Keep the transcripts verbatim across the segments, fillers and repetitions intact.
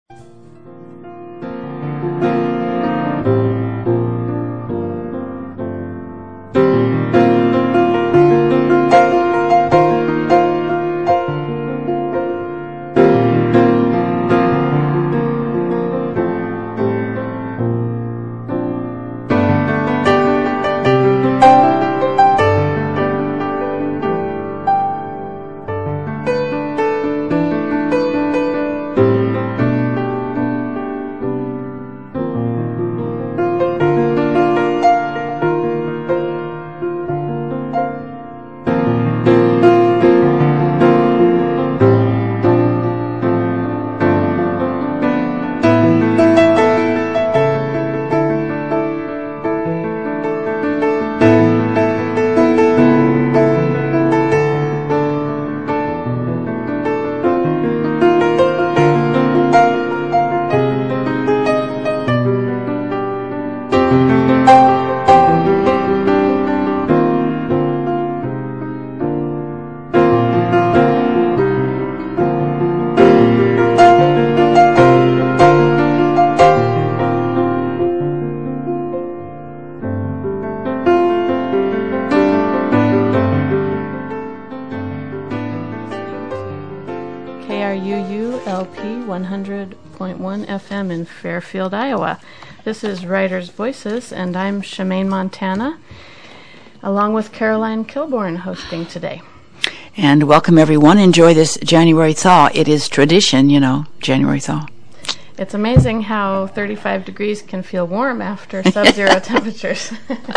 K R U U L P one hundred point one F M in Fairfield, Iowa. This is Writers' Voices, and I'm Shemaine Montana, along with Caroline Kilborn, hosting today. And welcome, everyone. Enjoy this January thaw. It is tradition, you know, January thaw. It's amazing how thirty-five degrees can feel warm after sub-zero temperatures.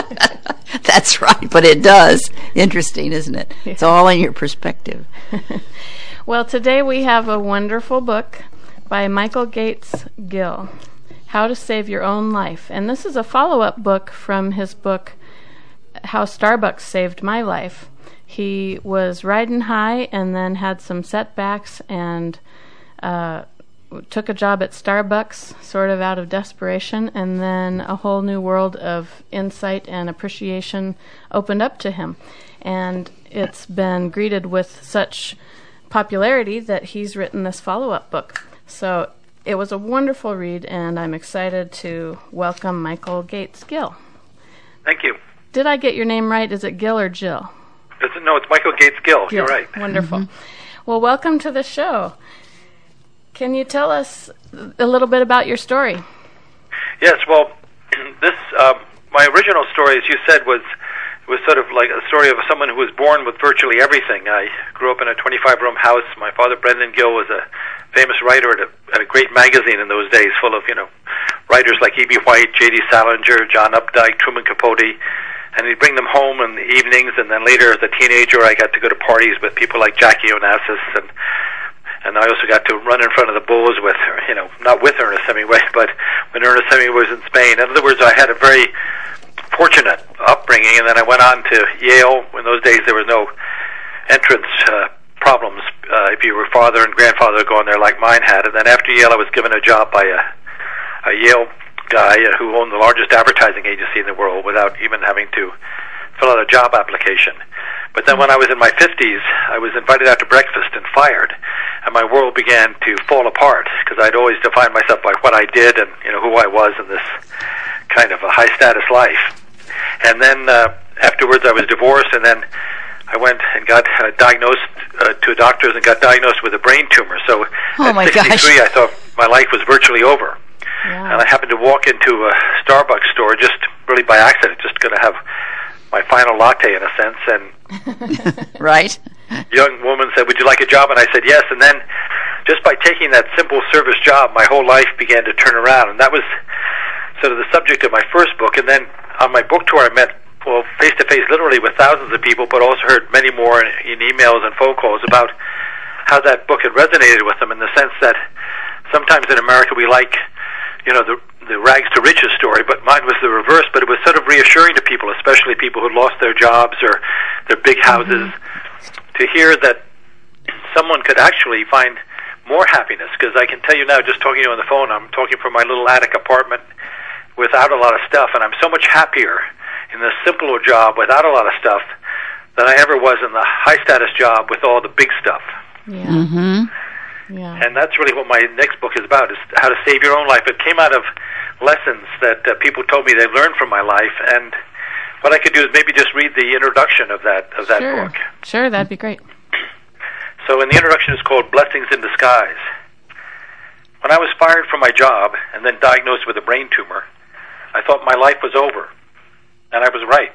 That's right, but it does. Interesting, isn't it? Yeah. It's all in your perspective. Well, today we have a wonderful book by Michael Gates Gill, How to Save Your Own Life. And this is a follow-up book from his book, How Starbucks Saved My Life. He was riding high and then had some setbacks and uh, took a job at Starbucks, sort of out of desperation, and then a whole new world of insight and appreciation opened up to him. And it's been greeted with such popularity that he's written this follow-up book. So it was a wonderful read, and I'm excited to welcome Michael Gates Gill. Thank you. Did I get your name right? Is it Gill or Jill? It's, no, it's Michael Gates Gill. You're right. Wonderful. Mm-hmm. Well, welcome to the show. Can you tell us a little bit about your story? Yes, well, this um, my original story, as you said, was was sort of like a story of someone who was born with virtually everything. I grew up in a twenty-five room house. My father, Brendan Gill, was a famous writer at a, at a great magazine in those days, full of, you know, writers like E B. White, J D. Salinger, John Updike, Truman Capote. And he'd bring them home in the evenings, and then later as a teenager I got to go to parties with people like Jackie Onassis, and and I also got to run in front of the bulls with, you know, not with Ernest Hemingway, but when Ernest Hemingway was in Spain. In other words, I had a very fortunate upbringing, and then I went on to Yale. In those days there was no entrance uh, problems uh, if you were father and grandfather going there like mine had. And then after Yale I was given a job by a, a Yale guy who owned the largest advertising agency in the world without even having to fill out a job application. But then when I was in my fifties, I was invited out to breakfast and fired, and my world began to fall apart because I'd always defined myself by what I did and, you know, who I was in this kind of a high-status life. And then uh, afterwards I was divorced, and then I went and got uh, diagnosed uh, to doctors and got diagnosed with a brain tumor. So oh at my sixty-three, gosh. I thought my life was virtually over. Yeah. And I happened to walk into a Starbucks store just really by accident, just going to have my final latte in a sense, and right. a young woman said, "Would you like a job?" And I said yes. And then just by taking that simple service job, my whole life began to turn around. And that was sort of the subject of my first book. And then on my book tour, I met, well, face-to-face literally with thousands of people, but also heard many more in, in emails and phone calls about how that book had resonated with them, in the sense that sometimes in America we like, you know, the the rags to riches story, but mine was the reverse. But it was sort of reassuring to people, especially people who lost their jobs or their big houses, mm-hmm. to hear that someone could actually find more happiness. Because I can tell you now, just talking to you on the phone, I'm talking from my little attic apartment without a lot of stuff, and I'm so much happier in the simpler job without a lot of stuff than I ever was in the high-status job with all the big stuff. Yeah. Mm-hmm. Yeah. And that's really what my next book is about, is how to save your own life. It came out of lessons that uh, people told me they learned from my life, and what I could do is maybe just read the introduction of that of that sure. book. Sure, that'd be great. So in the introduction, it's called Blessings in Disguise. When I was fired from my job and then diagnosed with a brain tumor, I thought my life was over. And I was right.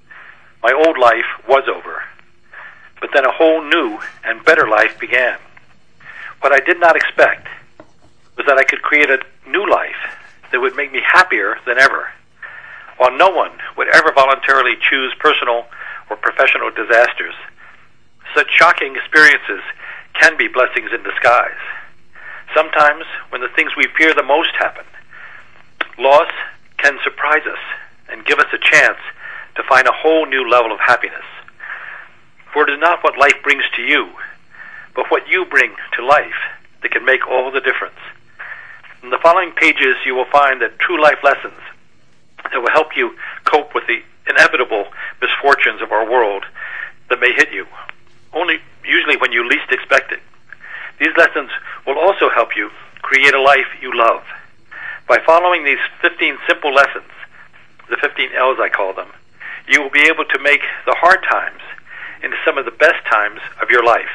My old life was over. But then a whole new and better life began. What I did not expect was that I could create a new life that would make me happier than ever. While no one would ever voluntarily choose personal or professional disasters, such shocking experiences can be blessings in disguise. Sometimes, when the things we fear the most happen, loss can surprise us and give us a chance to find a whole new level of happiness. For it is not what life brings to you, but what you bring to life that can make all the difference. In the following pages, you will find that true life lessons that will help you cope with the inevitable misfortunes of our world that may hit you, only usually when you least expect it. These lessons will also help you create a life you love. By following these fifteen simple lessons, the fifteen L's I call them, you will be able to make the hard times into some of the best times of your life.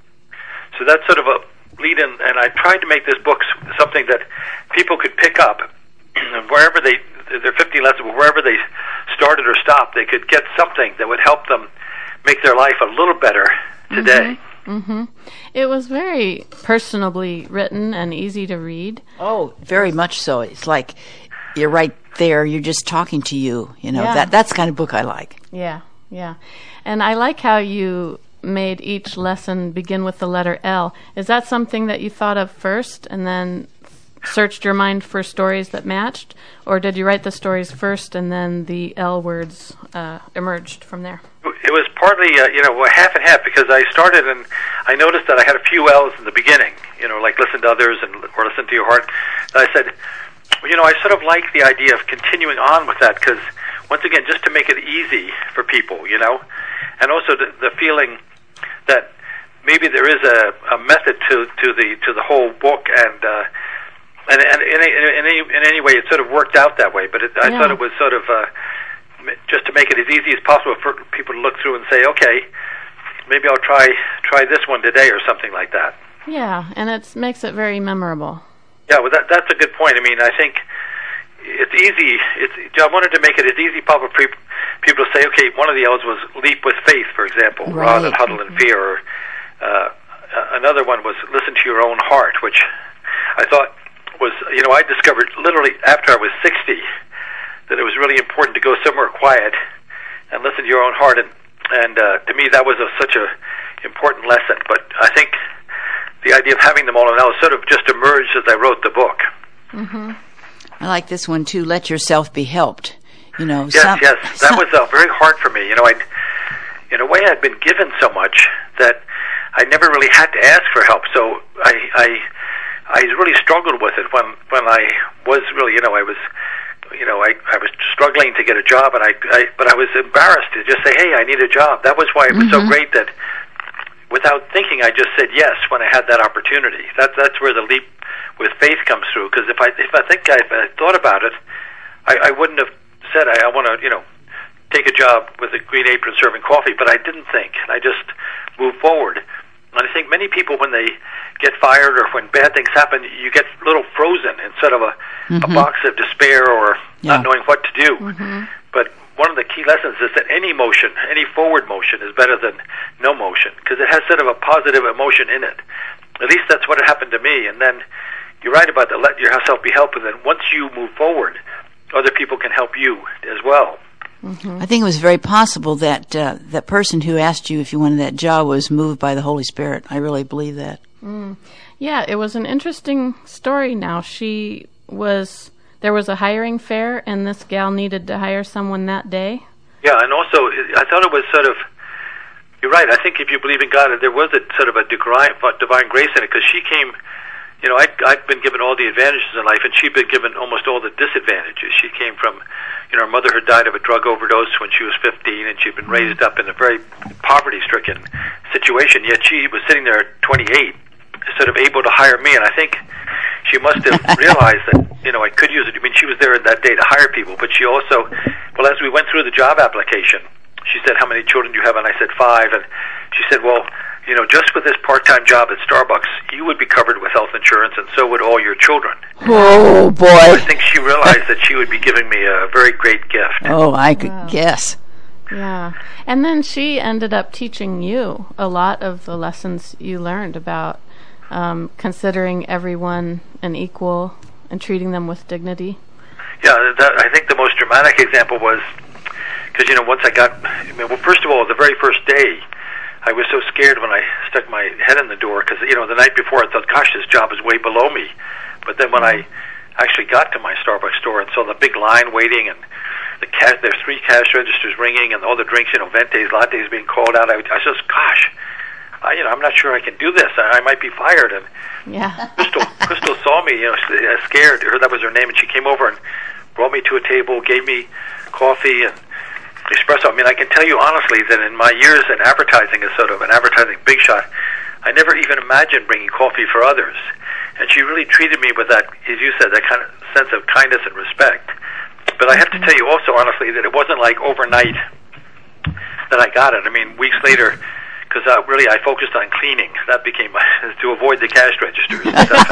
So that's sort of a lead-in, and I tried to make this book something that people could pick up, and wherever they, there are fifteen lessons, wherever they started or stopped, they could get something that would help them make their life a little better today. Mm-hmm. Mm-hmm. It was very personably written and easy to read. Oh, very much so. It's like you're right there. You're just talking to you. You know, Yeah. that that's the kind of book I like. Yeah, yeah. And I like how you made each lesson begin with the letter L. Is that something that you thought of first and then searched your mind for stories that matched? Or did you write the stories first and then the L words uh, emerged from there? It was partly, uh, you know, half and half, because I started and I noticed that I had a few L's in the beginning, you know, like listen to others and or listen to your heart. And I said, well, you know, I sort of like the idea of continuing on with that, because, once again, just to make it easy for people, you know, and also the, the feeling that maybe there is a, a method to, to the to the whole book, and uh, and, and in, in, any, in any way it sort of worked out that way. But it, I Yeah. thought it was sort of uh, just to make it as easy as possible for people to look through and say, okay, maybe I'll try try this one today or something like that. Yeah, and it makes it very memorable. Yeah, well, that, that's a good point. I mean, I think it's easy. It's, I wanted to make it as easy possible for people to say, okay, one of the L's was leap with faith, for example, Right. rather than huddle in fear. Or, uh, another one was listen to your own heart, which I thought was, you know, I discovered literally after I was sixty that it was really important to go somewhere quiet and listen to your own heart. And, and uh, to me, that was a, such a important lesson. But I think the idea of having them all in L sort of just emerged as I wrote the book. Mm-hmm. I like this one too. Let yourself be helped. You know. Yes, some, yes, that some, was uh, very hard for me. You know, I, in a way, I'd been given so much that I never really had to ask for help. So I, I, I really struggled with it when when I was really, you know, I was, you know, I, I was struggling to get a job, and I, I, but I was embarrassed to just say, hey, I need a job. That was why it was Mm-hmm. so great that, without thinking, I just said yes when I had that opportunity. That that's where the leap with faith comes through. Because if I if I think I, if I thought about it, I, I wouldn't have said I, I want to, you know, take a job with a green apron serving coffee. But I didn't think. I just moved forward. And I think many people, when they get fired or when bad things happen, you get a little frozen instead of a, Mm-hmm. a box of despair or Yeah. not knowing what to do. Mm-hmm. But one of the key lessons is that any motion, any forward motion, is better than no motion, because it has sort of a positive emotion in it. At least that's what happened to me. And then you're right about the let yourself be helped, and then once you move forward, other people can help you as well. Mm-hmm. I think it was very possible that uh, that person who asked you if you wanted that job was moved by the Holy Spirit. I really believe that. Mm. Yeah, it was an interesting story now. She was, there was a hiring fair, and this gal needed to hire someone that day. Yeah, and also, I thought it was sort of, you're right, I think if you believe in God, there was a sort of a divine, divine grace in it, because she came, you know, I'd, I'd been given all the advantages in life, and she'd been given almost all the disadvantages. She came from, you know, her mother had died of a drug overdose when she was fifteen, and she'd been raised up in a very poverty-stricken situation, yet she was sitting there at twenty-eight, sort of able to hire me, and I think she must have realized that, you know, I could use it. I mean, she was there that day to hire people, but she also, well, as we went through the job application, she said, how many children do you have? And I said, five. And she said, well, you know, just with this part-time job at Starbucks, you would be covered with health insurance, and so would all your children. Oh, boy. I think she realized that she would be giving me a very great gift. Oh, I could wow. guess. Yeah. And then she ended up teaching you a lot of the lessons you learned about um, considering everyone an equal and treating them with dignity. Yeah, that, I think the most dramatic example was, because, you know, once I got, I mean, well, first of all, the very first day, I was so scared when I stuck my head in the door, because, you know, the night before I thought, gosh, this job is way below me. But then when I actually got to my Starbucks store and saw the big line waiting, and the cash, there's three cash registers ringing, and all the drinks, you know, Vente's, lattes being called out, I, I was just, gosh, I, you know, I'm not sure I can do this. I, I might be fired. And yeah. Crystal, Crystal saw me, you know, scared. Her, that was her name, and she came over and brought me to a table, gave me coffee and espresso. I mean, I can tell you honestly that in my years in advertising as sort of an advertising big shot, I never even imagined bringing coffee for others. And she really treated me with that, as you said, that kind of sense of kindness and respect. But I have to tell you also honestly that it wasn't like overnight that I got it. I mean, weeks later, because uh, really I focused on cleaning. That became my, to avoid the cash registers.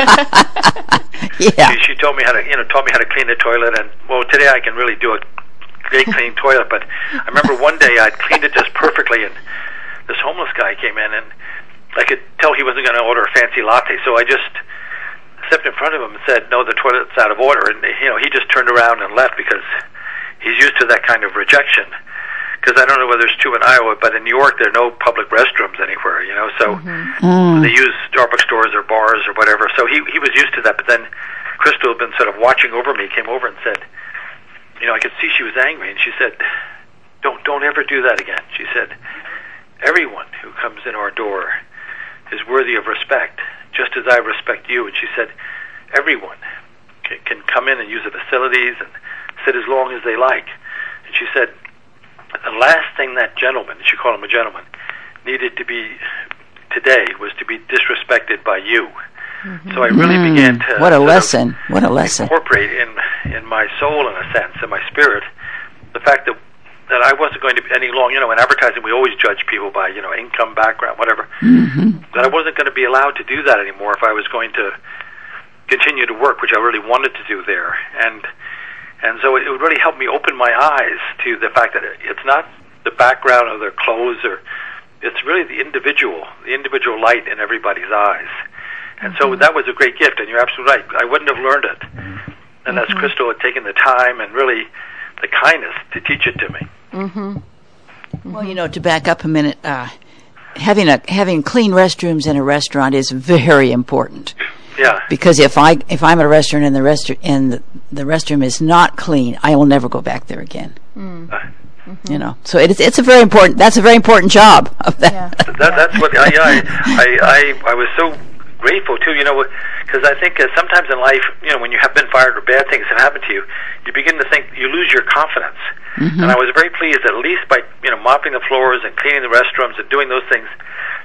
Yeah. She, she told me how to, you know, taught me how to clean the toilet, and well, today I can really do a great clean toilet. But I remember one day I cleaned it just perfectly, and this homeless guy came in, and I could tell he wasn't going to order a fancy latte, so I just stepped in front of him and said, "No, the toilet's out of order." And you know, he just turned around and left because he's used to that kind of rejection. Because I don't know whether it's true in Iowa, but in New York there are no public restrooms anywhere, you know, so mm-hmm. mm. they use Starbucks stores or bars or whatever. So he he was used to that, but then Crystal had been sort of watching over me, came over and said, you know, I could see she was angry, and she said, don't don't ever do that again. She said, everyone who comes in our door is worthy of respect, just as I respect you. And she said, everyone can, can come in and use the facilities and sit as long as they like. And she said, the last thing that gentleman, she called him a gentleman, needed to be today was to be disrespected by you. Mm-hmm. So I really mm, began to what a lesson, what a lesson, incorporate in in my soul, in a sense, in my spirit, the fact that that I wasn't going to be any long. You know, in advertising, we always judge people by you know income, background, whatever. Mm-hmm. That I wasn't going to be allowed to do that anymore if I was going to continue to work, which I really wanted to do there, and. And so it would really help me open my eyes to the fact that it's not the background of their clothes, or it's really the individual, the individual light in everybody's eyes. And mm-hmm. so that was a great gift, and you're absolutely right. I wouldn't have learned it mm-hmm. unless Crystal had taken the time and really the kindness to teach it to me. Mm-hmm. Mm-hmm. Well, you know, to back up a minute, uh, having a having clean restrooms in a restaurant is very important. Yeah. Because if I if I'm at a restaurant and the rest and the, the restroom is not clean, I will never go back there again. Mm. Uh, mm-hmm. You know, so it's it's a very important. That's a very important job of that. Yeah. that that's what I, I I I I was so grateful too. You know, because I think uh, sometimes in life, you know, when you have been fired or bad things have happened to you, you begin to think you lose your confidence. Mm-hmm. And I was very pleased that at least by you know mopping the floors and cleaning the restrooms and doing those things,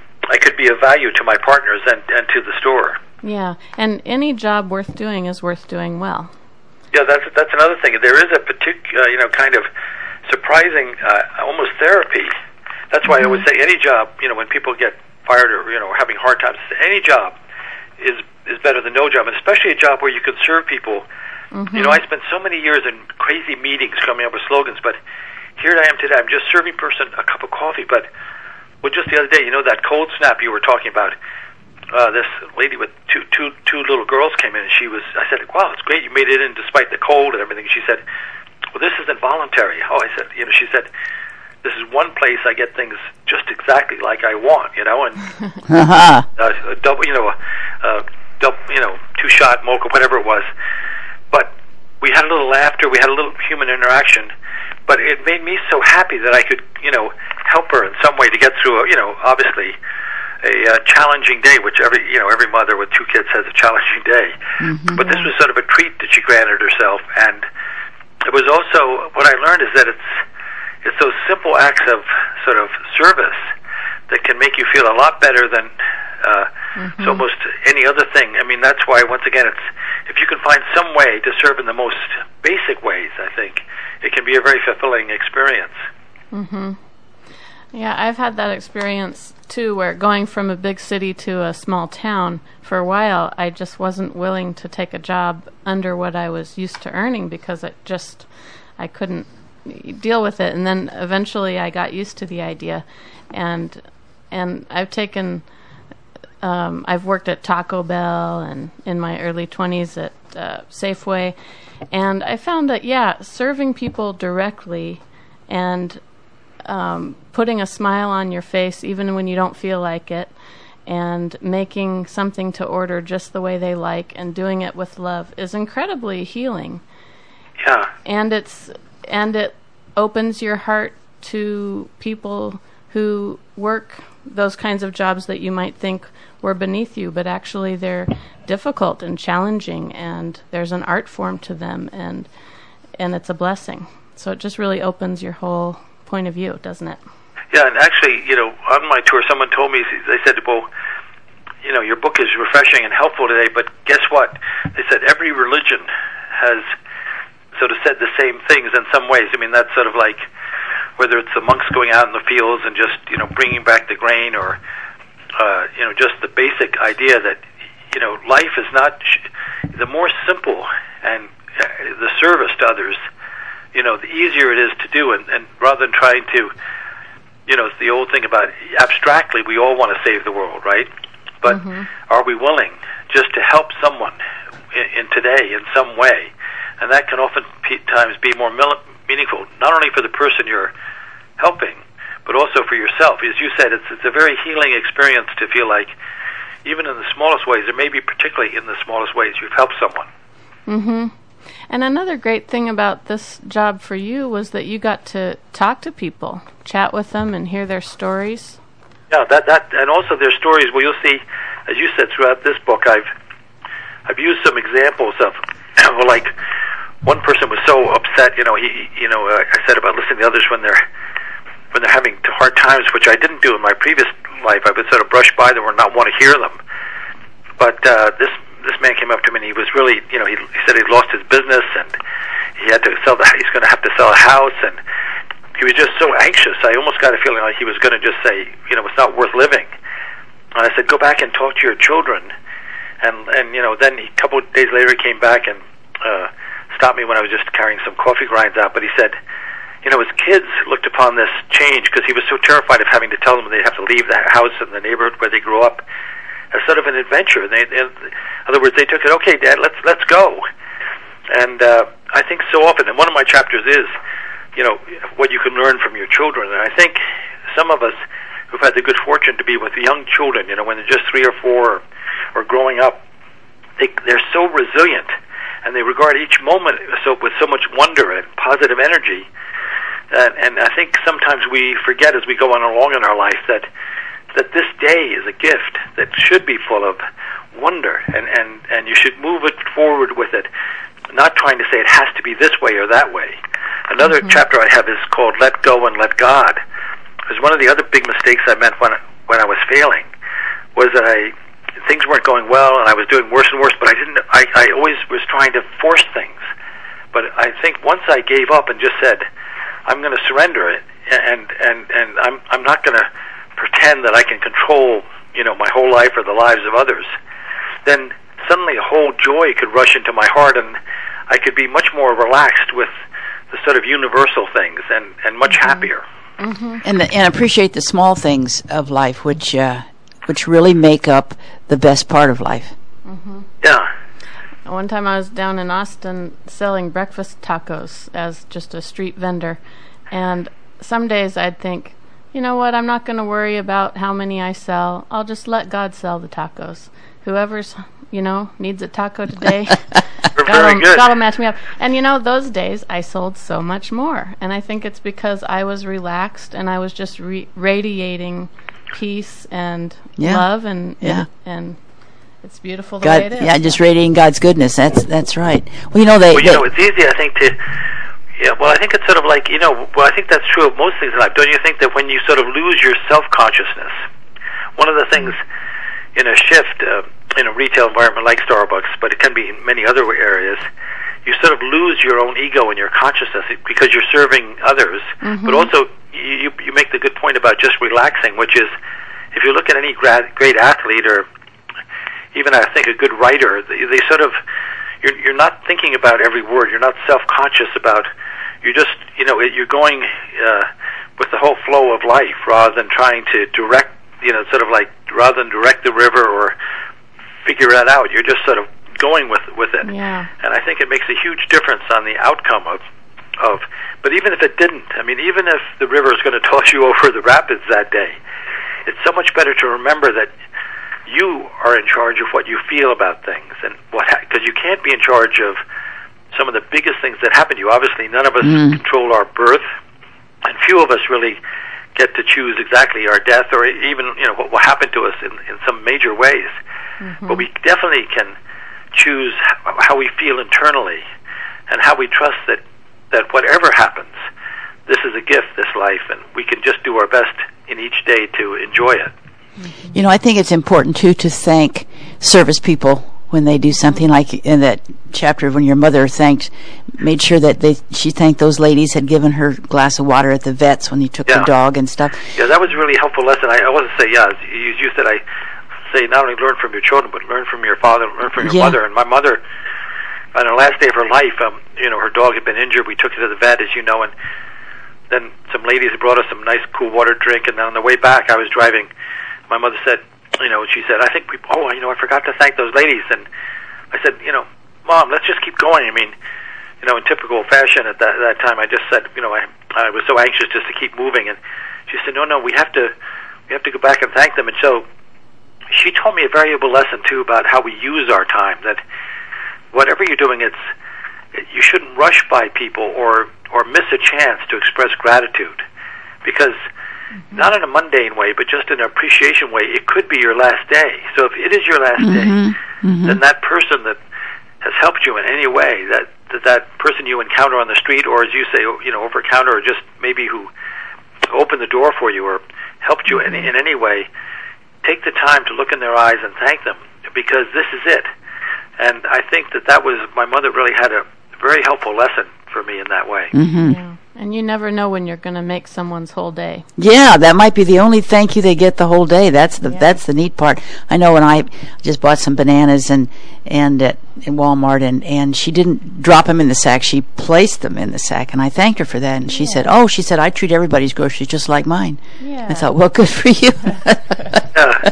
I could be of value to my partners and and to the store. Yeah, and any job worth doing is worth doing well. Yeah, that's that's another thing. There is a particular, uh, you know, kind of surprising, uh, almost therapy. That's why mm-hmm. I would say any job, you know, when people get fired or you know having hard times, any job is is better than no job, and especially a job where you can serve people. Mm-hmm. You know, I spent so many years in crazy meetings coming up with slogans, but here I am today. I'm just serving person a cup of coffee. But well, just the other day, you know, that cold snap you were talking about. Uh, this lady with two, two, two little girls came in, and she was. I said, "Wow, it's great! You made it in despite the cold and everything." She said, "Well, this isn't voluntary." Oh, I said, "You know," she said, "This is one place I get things just exactly like I want." You know, and uh-huh. uh, a double, you know, a double, you know, two shot mocha, whatever it was. But we had a little laughter, we had a little human interaction. But it made me so happy that I could, you know, help her in some way to get through. A, you know, obviously. A uh, challenging day, which every you know every mother with two kids has a challenging day. Mm-hmm. But this was sort of a treat that she granted herself, and it was also what I learned is that it's it's those simple acts of sort of service that can make you feel a lot better than uh, Mm-hmm. So almost any other thing. I mean, that's why, once again, it's if you can find some way to serve in the most basic ways, I think it can be a very fulfilling experience. Mm-hmm. Yeah, I've had that experience too, where going from a big city to a small town, for a while, I just wasn't willing to take a job under what I was used to earning because it just, I couldn't deal with it. And then eventually I got used to the idea, and and I've taken, um, I've worked at Taco Bell and in my early twenties at uh, Safeway, and I found that, yeah, serving people directly and Um, putting a smile on your face even when you don't feel like it, and making something to order just the way they like and doing it with love is incredibly healing. Yeah. And it's and it opens your heart to people who work those kinds of jobs that you might think were beneath you, but actually they're difficult and challenging, and there's an art form to them, and and it's a blessing. So it just really opens your whole point of view, doesn't it? Yeah, and actually, you know, on my tour, someone told me, they said, well, you know, your book is refreshing and helpful today, but guess what? They said every religion has sort of said the same things in some ways. I mean, that's sort of like whether it's the monks going out in the fields and just, you know, bringing back the grain, or, uh, you know, just the basic idea that, you know, life is not, sh- the more simple and uh, the service to others, you know, the easier it is to do, and, and rather than trying to, you know, it's the old thing about abstractly, we all want to save the world, right? But mm-hmm. are we willing just to help someone in, in today in some way? And that can oftentimes be more mil- meaningful, not only for the person you're helping, but also for yourself. As you said, it's, it's a very healing experience to feel like, even in the smallest ways, or maybe particularly in the smallest ways, you've helped someone. Mm-hmm. And another great thing about this job for you was that you got to talk to people, chat with them, and hear their stories. Yeah, that that, and also their stories. Well, you'll see, as you said, throughout this book, I've I've used some examples of, well, like one person was so upset. You know, he, you know, uh, I said about listening to others when they're when they're having hard times, which I didn't do in my previous life. I would sort of brush by them or not want to hear them. But uh, this. This man came up to me, and he was really, you know, he, he said he'd lost his business, and he had to sell the, he's going to have to sell a house, and he was just so anxious. I almost got a feeling like he was going to just say, you know, it's not worth living. And I said, go back and talk to your children. And, and you know, then he, a couple of days later, he came back and uh, stopped me when I was just carrying some coffee grinds out. But he said, you know, his kids looked upon this change, because he was so terrified of having to tell them they'd have to leave the house and the neighborhood where they grew up, as sort of an adventure. They, they, in other words, they took it, okay, Dad, let's let's go. And uh, I think so often, and one of my chapters is, you know, what you can learn from your children. And I think some of us who've had the good fortune to be with young children, you know, when they're just three or four or, or growing up, they, they're so resilient, and they regard each moment so with so much wonder and positive energy. And, and I think sometimes we forget as we go on along in our life that that this day is a gift that should be full of wonder, and, and, and you should move it forward with it, not trying to say it has to be this way or that way. Another mm-hmm. chapter I have is called Let Go and Let God. Because one of the other big mistakes I made when, when I was failing was that I things weren't going well, and I was doing worse and worse, but I didn't. I, I always was trying to force things. But I think once I gave up and just said, I'm going to surrender it, and, and, and I'm, I'm not going to pretend that I can control, you know, my whole life or the lives of others, then suddenly a whole joy could rush into my heart, and I could be much more relaxed with the sort of universal things, and, and much mm-hmm. happier. Mm-hmm. And the, and appreciate the small things of life, which uh, which really make up the best part of life. Mm-hmm. Yeah. One time I was down in Austin selling breakfast tacos as just a street vendor, and some days I'd think, you know what, I'm not going to worry about how many I sell. I'll just let God sell the tacos. Whoever's, you know, needs a taco today, God will match me up. And, you know, those days I sold so much more. And I think it's because I was relaxed, and I was just re- radiating peace and yeah. love, and, yeah. and and it's beautiful the God, way it is. Yeah, just radiating God's goodness. That's that's right. Well, you know, they... Well, you they, know, it's easy, I think, to... Yeah, well, I think it's sort of like, you know, well, I think that's true of most things in life. Don't you think that when you sort of lose your self-consciousness, one of the things, in a shift uh, in a retail environment like Starbucks, but it can be in many other areas, you sort of lose your own ego and your consciousness because you're serving others. Mm-hmm. But also, you you make the good point about just relaxing, which is, if you look at any grad, great athlete or even, I think, a good writer, they, they sort of, you're, you're not thinking about every word. You're not self-conscious about, you're just, you know, you're going uh, with the whole flow of life rather than trying to direct, you know, sort of like, rather than direct the river or figure that out. You're just sort of going with with it. Yeah. And I think it makes a huge difference on the outcome of, of, but even if it didn't, I mean, even if the river is going to toss you over the rapids that day, it's so much better to remember that you are in charge of what you feel about things, and what, because you can't be in charge of some of the biggest things that happen to you. Obviously, none of us mm. control our birth, and few of us really get to choose exactly our death, or even, you know, what will happen to us in, in some major ways. Mm-hmm. But we definitely can choose how we feel internally, and how we trust that, that whatever happens, this is a gift, this life, and we can just do our best in each day to enjoy it. You know, I think it's important, too, to thank service people when they do something, like in that chapter when your mother thanked, made sure that they she thanked those ladies had given her a glass of water at the vet's when you took yeah. the dog and stuff. Yeah, that was a really helpful lesson. I, I want to say, yeah, you, you said I say not only learn from your children, but learn from your father, learn from your yeah. mother. And my mother, on her last day of her life, um, you know, her dog had been injured. We took her to the vet, as you know, and then some ladies brought us some nice cool water to drink. And then on the way back, I was driving. My mother said, you know, she said, I think we, oh, you know, I forgot to thank those ladies. And I said, you know, Mom, let's just keep going. I mean, you know, in typical fashion at that that time, I just said, you know, I I was so anxious just to keep moving. And she said, no, no, we have to we have to go back and thank them. And so she told me a valuable lesson too about how we use our time. That whatever you're doing, it's you shouldn't rush by people or or miss a chance to express gratitude, because mm-hmm. not in a mundane way, but just in an appreciation way, it could be your last day. So if it is your last mm-hmm. day, mm-hmm. then that person that has helped you in any way, that, that that person you encounter on the street, or as you say, you know, over counter, or just maybe who opened the door for you or helped you in, in any way, take the time to look in their eyes and thank them, because this is it. And I think that that was, my mother really had a very helpful lesson for me in that way. Mm-hmm. Yeah. And you never know when you're going to make someone's whole day. Yeah, that might be the only thank you they get the whole day. That's the yeah. that's the neat part. I know when I just bought some bananas and and at in Walmart, and, and she didn't drop them in the sack. She placed them in the sack, and I thanked her for that. And she yeah. said, "Oh, she said I treat everybody's groceries just like mine." Yeah. I thought, well, good for you. yeah.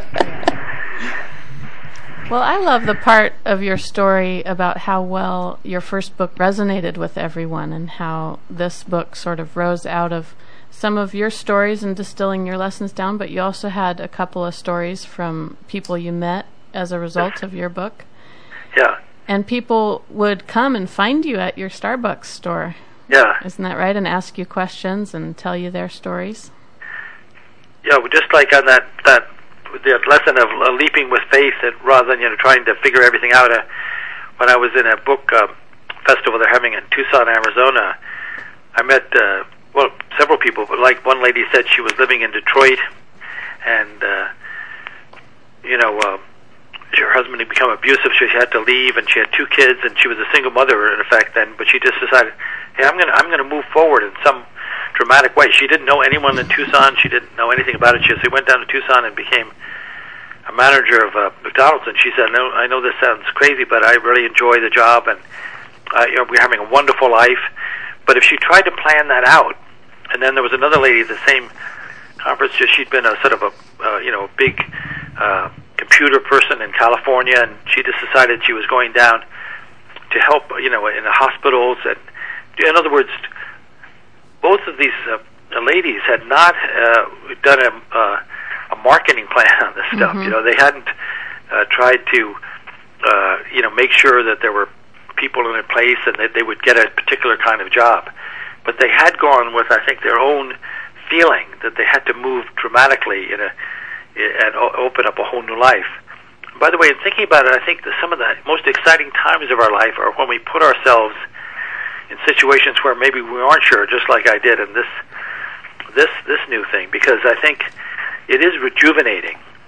Well, I love the part of your story about how well your first book resonated with everyone, and how this book sort of rose out of some of your stories and distilling your lessons down, but you also had a couple of stories from people you met as a result of your book. Yeah. And people would come and find you at your Starbucks store. Yeah. Isn't that right? And ask you questions and tell you their stories. Yeah, well, just like on that, that the lesson of uh, leaping with faith, and rather than, you know, trying to figure everything out. Uh, when I was in a book uh, festival they're having in Tucson, Arizona, I met uh, well several people, but like one lady said she was living in Detroit, and uh, you know uh, her husband had become abusive, so she had to leave, and she had two kids, and she was a single mother in effect then. But she just decided, hey, I'm gonna I'm gonna move forward in some dramatic way. She didn't know anyone in Tucson. She didn't know anything about it. She, so she went down to Tucson and became a manager of uh, McDonald's. And she said, "No, I know this sounds crazy, but I really enjoy the job, and uh, you know, we're having a wonderful life." But if she tried to plan that out, and then there was another lady at the same conference. She'd been a sort of a uh, you know a big uh, computer person in California, and she just decided she was going down to help, you know, in the hospitals. And in other words, both of these uh, ladies had not uh, done a, uh, a marketing plan on this stuff. Mm-hmm. You know, they hadn't uh, tried to, uh, you know, make sure that there were people in a place and that they would get a particular kind of job. But they had gone with, I think, their own feeling that they had to move dramatically in a and o- open up a whole new life. By the way, in thinking about it, I think that some of the most exciting times of our life are when we put ourselves in situations where maybe we aren't sure, just like I did in this this this new thing, because I think it is rejuvenating.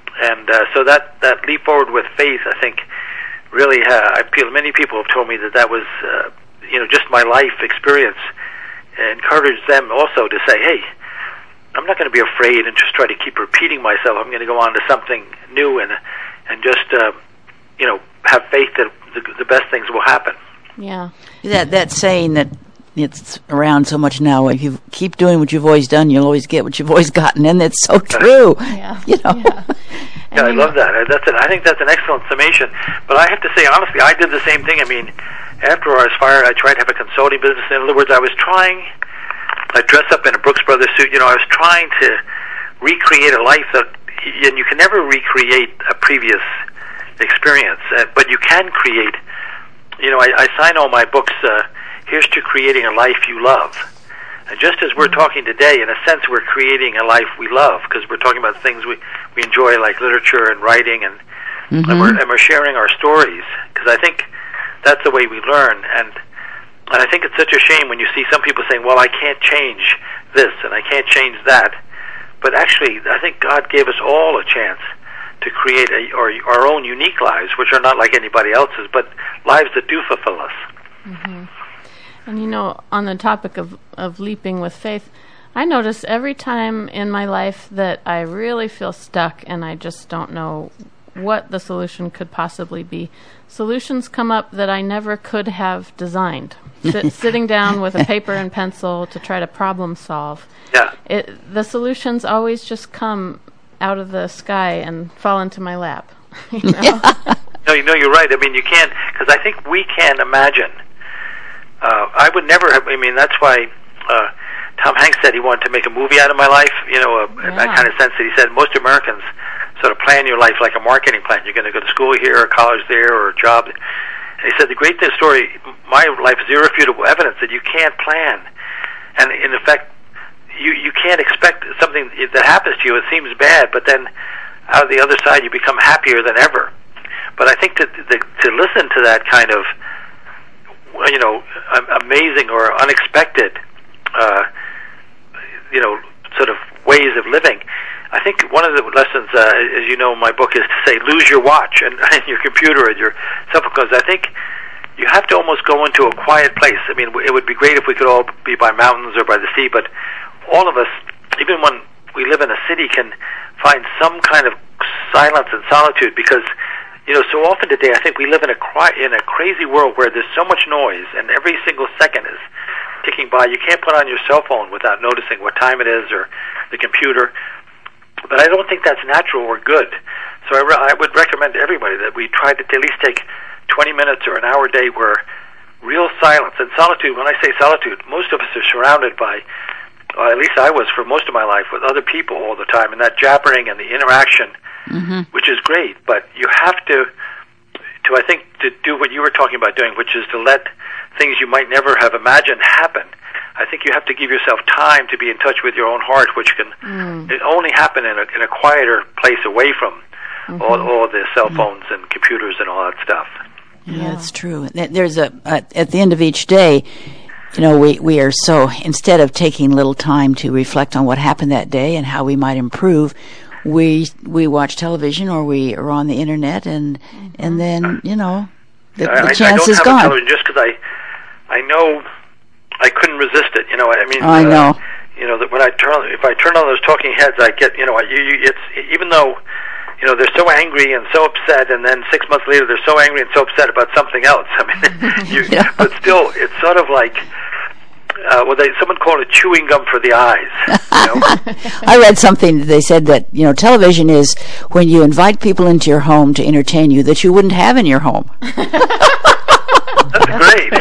and uh, so that that leap forward with faith, I think, really. Uh, I feel many people have told me that that was, uh, you know, just my life experience, encouraged them also to say, hey, I'm not going to be afraid and just try to keep repeating myself. I'm going to go on to something new and and just, uh, you know, have faith that the, the best things will happen. Yeah. That that saying that it's around so much now, if you keep doing what you've always done, you'll always get what you've always gotten, and it's so true. Yeah. You know. Yeah. Yeah, I love that. That's an, I think that's an excellent summation. But I have to say, honestly, I did the same thing. I mean, after I was fired, I tried to have a consulting business. In other words, I was trying, I dressed up in a Brooks Brothers suit. You know, I was trying to recreate a life that, and you can never recreate a previous experience, uh, but you can create, you know, I, I sign all my books, uh, here's to creating a life you love. And just as we're talking today, in a sense, we're creating a life we love, because we're talking about things we, we enjoy, like literature and writing, and, mm-hmm. and, we're, and we're sharing our stories, because I think that's the way we learn. And and I think it's such a shame when you see some people saying, well, I can't change this, and I can't change that. But actually, I think God gave us all a chance to create a, or, our own unique lives, which are not like anybody else's, but lives that do fulfill us. Mm-hmm. And you know, on the topic of, of leaping with faith, I notice every time in my life that I really feel stuck and I just don't know what the solution could possibly be, solutions come up that I never could have designed. Sit, sitting down with a paper and pencil to try to problem solve. Yeah. It, the solutions always just come out of the sky and fall into my lap. You know? Yeah. No, you know, you're right. I mean, you can't, because I think we can imagine. Uh, I would never have, I mean, that's why uh, Tom Hanks said he wanted to make a movie out of my life, you know, uh, yeah. in that kind of sense that he said most Americans sort of plan your life like a marketing plan. You're going to go to school here, or college there, or a job. And he said the great story, my life is irrefutable evidence that you can't plan. And in effect, you, you can't expect something that happens to you. It seems bad, but then out of the other side you become happier than ever. But I think that the, to listen to that kind of, you know, amazing or unexpected, uh, you know, sort of ways of living. I think one of the lessons, uh, as you know, in my book is to say, lose your watch and, and your computer and your cell phone, because I think you have to almost go into a quiet place. I mean, it would be great if we could all be by mountains or by the sea, but all of us, even when we live in a city, can find some kind of silence and solitude, because you know, so often today, I think we live in a cri- in a crazy world where there's so much noise, and every single second is ticking by. You can't put on your cell phone without noticing what time it is, or the computer. But I don't think that's natural or good. So I, re- I would recommend to everybody that we try to at least take twenty minutes or an hour a day where real silence and solitude. When I say solitude, most of us are surrounded by, well, at least I was for most of my life, with other people all the time, and that jabbering and the interaction. Mm-hmm. Which is great, but you have to, to I think, to do what you were talking about doing, which is to let things you might never have imagined happen. I think you have to give yourself time to be in touch with your own heart, which can mm. it only happen in a, in a quieter place away from mm-hmm. all, all the cell phones mm-hmm. and computers and all that stuff. Yeah, yeah. That's true. There's a, a at the end of each day, you know, we, we are so, instead of taking little time to reflect on what happened that day and how we might improve, we we watch television or we are on the internet, and mm-hmm. and then, you know, the, the I, chance I is gone. don't have a television just because I I know I couldn't resist it. You know, I mean, oh, I know. Uh, you know that when I turn if I turn on those talking heads, I get, you know, you, you, it's even though, you know, they're so angry and so upset, and then six months later they're so angry and so upset about something else. I mean, you, yeah. But still, it's sort of like. Uh, well, they, someone called it chewing gum for the eyes. You know? I read something that they said that, you know, television is when you invite people into your home to entertain you that you wouldn't have in your home. That's great.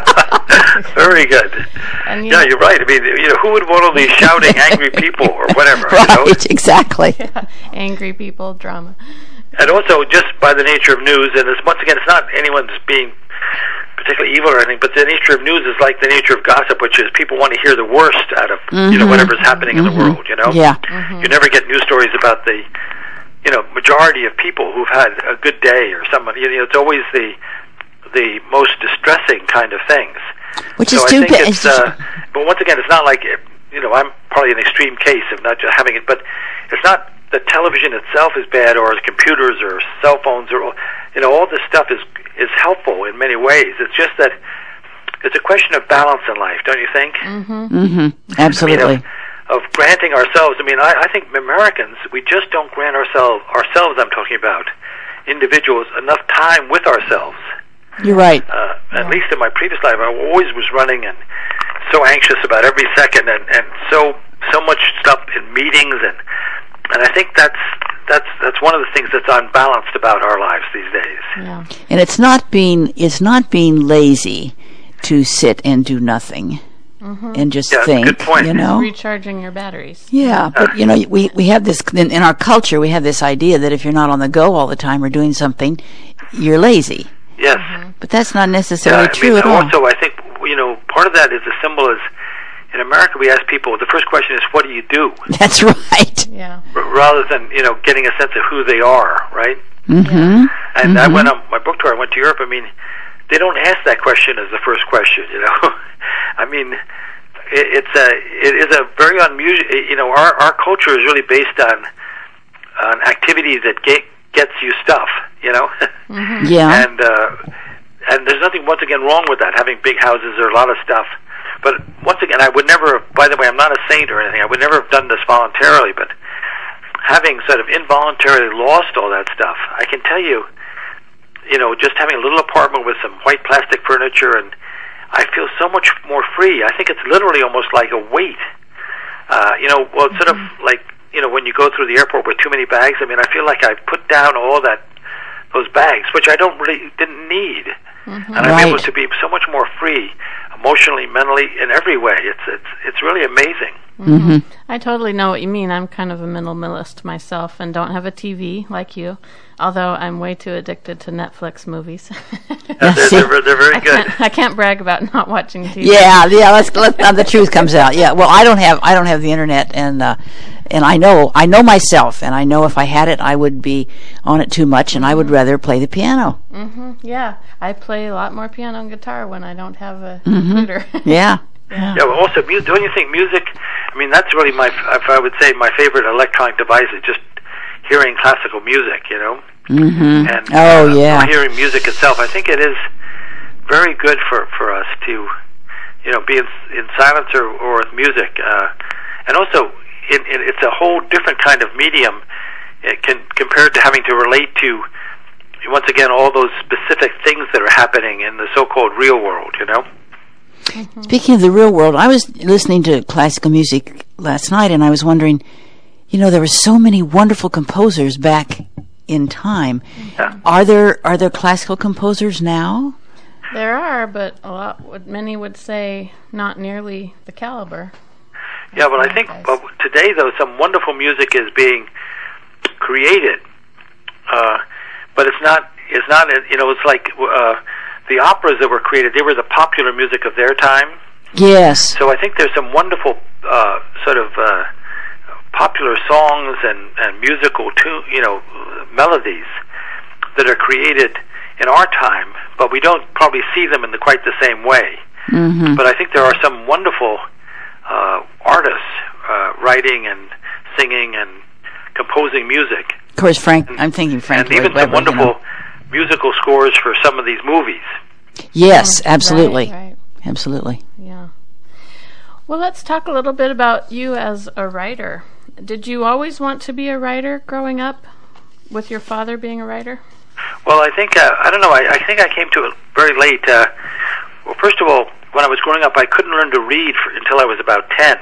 Very good. And, you yeah, know, you're right. I mean, you know, who would want all these shouting, angry people or whatever? Right, you know? Exactly. Yeah. Angry people, drama. And also, just by the nature of news, and it's, once again, it's not anyone's being particularly evil or anything, but the nature of news is like the nature of gossip, which is people want to hear the worst out of mm-hmm. you know, whatever's happening mm-hmm. in the world. You know, yeah. Mm-hmm. You never get news stories about the, you know, majority of people who've had a good day or someone. You know, it's always the the most distressing kind of things. Which so is I too think bad. it's, uh, but once again, it's not like, you know, I'm probably an extreme case of not just having it, but it's not that television itself is bad, or computers, or cell phones, or you know, all this stuff is is helpful in many ways. It's just that it's a question of balance in life, don't you think? Mm-hmm. Mm-hmm. Absolutely. I mean, of, of granting ourselves. I mean, I, I think Americans, we just don't grant ourselves ourselves. I'm talking about individuals enough time with ourselves. You're right. Uh, at least in my previous life, I always was running and so anxious about every second, and, and so so much stuff in meetings, and and I think that's that's that's one of the things that's unbalanced about our lives these days. Yeah. And it's not being it's not being lazy to sit and do nothing. Mm-hmm. And just yeah, think, good point. you know, recharging your batteries. Yeah, but you know, we we have this in, in our culture. We have this idea that if you're not on the go all the time or doing something, you're lazy. Yes, mm-hmm. But that's not necessarily yeah, I true mean, at all. Also, I think you know part of that is as simple as in America we ask people. The first question is, "What do you do?" That's right. Yeah. R- rather than you know getting a sense of who they are, right? Mm-hmm. And mm-hmm. I went on my book tour. I went to Europe. I mean, they don't ask that question as the first question. You know, I mean. It's a it is a very unusual. You know, our our culture is really based on on activities that get gets you stuff. You know, mm-hmm. yeah, and uh, and there's nothing once again wrong with that. Having big houses or a lot of stuff, but once again, I would never. Have, by the way, I'm not a saint or anything. I would never have done this voluntarily. But having sort of involuntarily lost all that stuff, I can tell you, you know, just having a little apartment with some white plastic furniture and I feel so much more free. I think it's literally almost like a weight. Uh, you know, well, it's sort mm-hmm. of like, you know, when you go through the airport with too many bags. I mean, I feel like I put down all that, those bags, which I don't really, didn't need. Mm-hmm. And I'm right. able to be so much more free, emotionally, mentally, in every way. It's it's it's really amazing. Mm-hmm. Mm-hmm. I totally know what you mean. I'm kind of a minimalist myself and don't have a T V like you, although I'm way too addicted to Netflix movies. Yeah, they're, they're, they're very I good. Can't, I can't brag about not watching T V. Yeah, yeah. Let's let uh, the truth comes out. Yeah. Well, I don't have I don't have the internet, and uh, and I know I know myself, and I know if I had it, I would be on it too much, and I would rather play the piano. Mm-hmm. Yeah, I play a lot more piano and guitar when I don't have a mm-hmm. computer. Yeah. Yeah. Yeah. Well, also, mu- don't you think music? I mean, that's really my. If I would say my favorite electronic device is just hearing classical music. You know. Mm-hmm. And oh uh, yeah. hearing music itself, I think it is very good for, for us to, you know, be in, in silence or, or with music, uh, and also it, it, it's a whole different kind of medium. It can compared to having to relate to, once again, all those specific things that are happening in the so-called real world. You know. Mm-hmm. Speaking of the real world, I was listening to classical music last night, and I was wondering, you know, there were so many wonderful composers back in time. Yeah. Are there are there classical composers now? There are, but a lot would many would say not nearly the caliber. Yeah, well, I think well, today though some wonderful music is being created, uh, but it's not it's not you know it's like uh, the operas that were created. They were the popular music of their time. Yes. So I think there's some wonderful uh, sort of uh, popular songs and, and musical tune, you know, melodies that are created in our time, but we don't probably see them in the, quite the same way. Mm-hmm. But I think there are some wonderful uh, artists uh, writing and singing and composing music. Of course, Frank. And, I'm thinking Frank. And even Weber, some wonderful you know. musical scores for some of these movies. Yes, absolutely, right, right. absolutely. Yeah. Well, let's talk a little bit about you as a writer. Did you always want to be a writer growing up, with your father being a writer? Well, I think, uh, I don't know, I, I think I came to it very late. Uh, well, first of all, when I was growing up, I couldn't learn to read for, until I was about ten.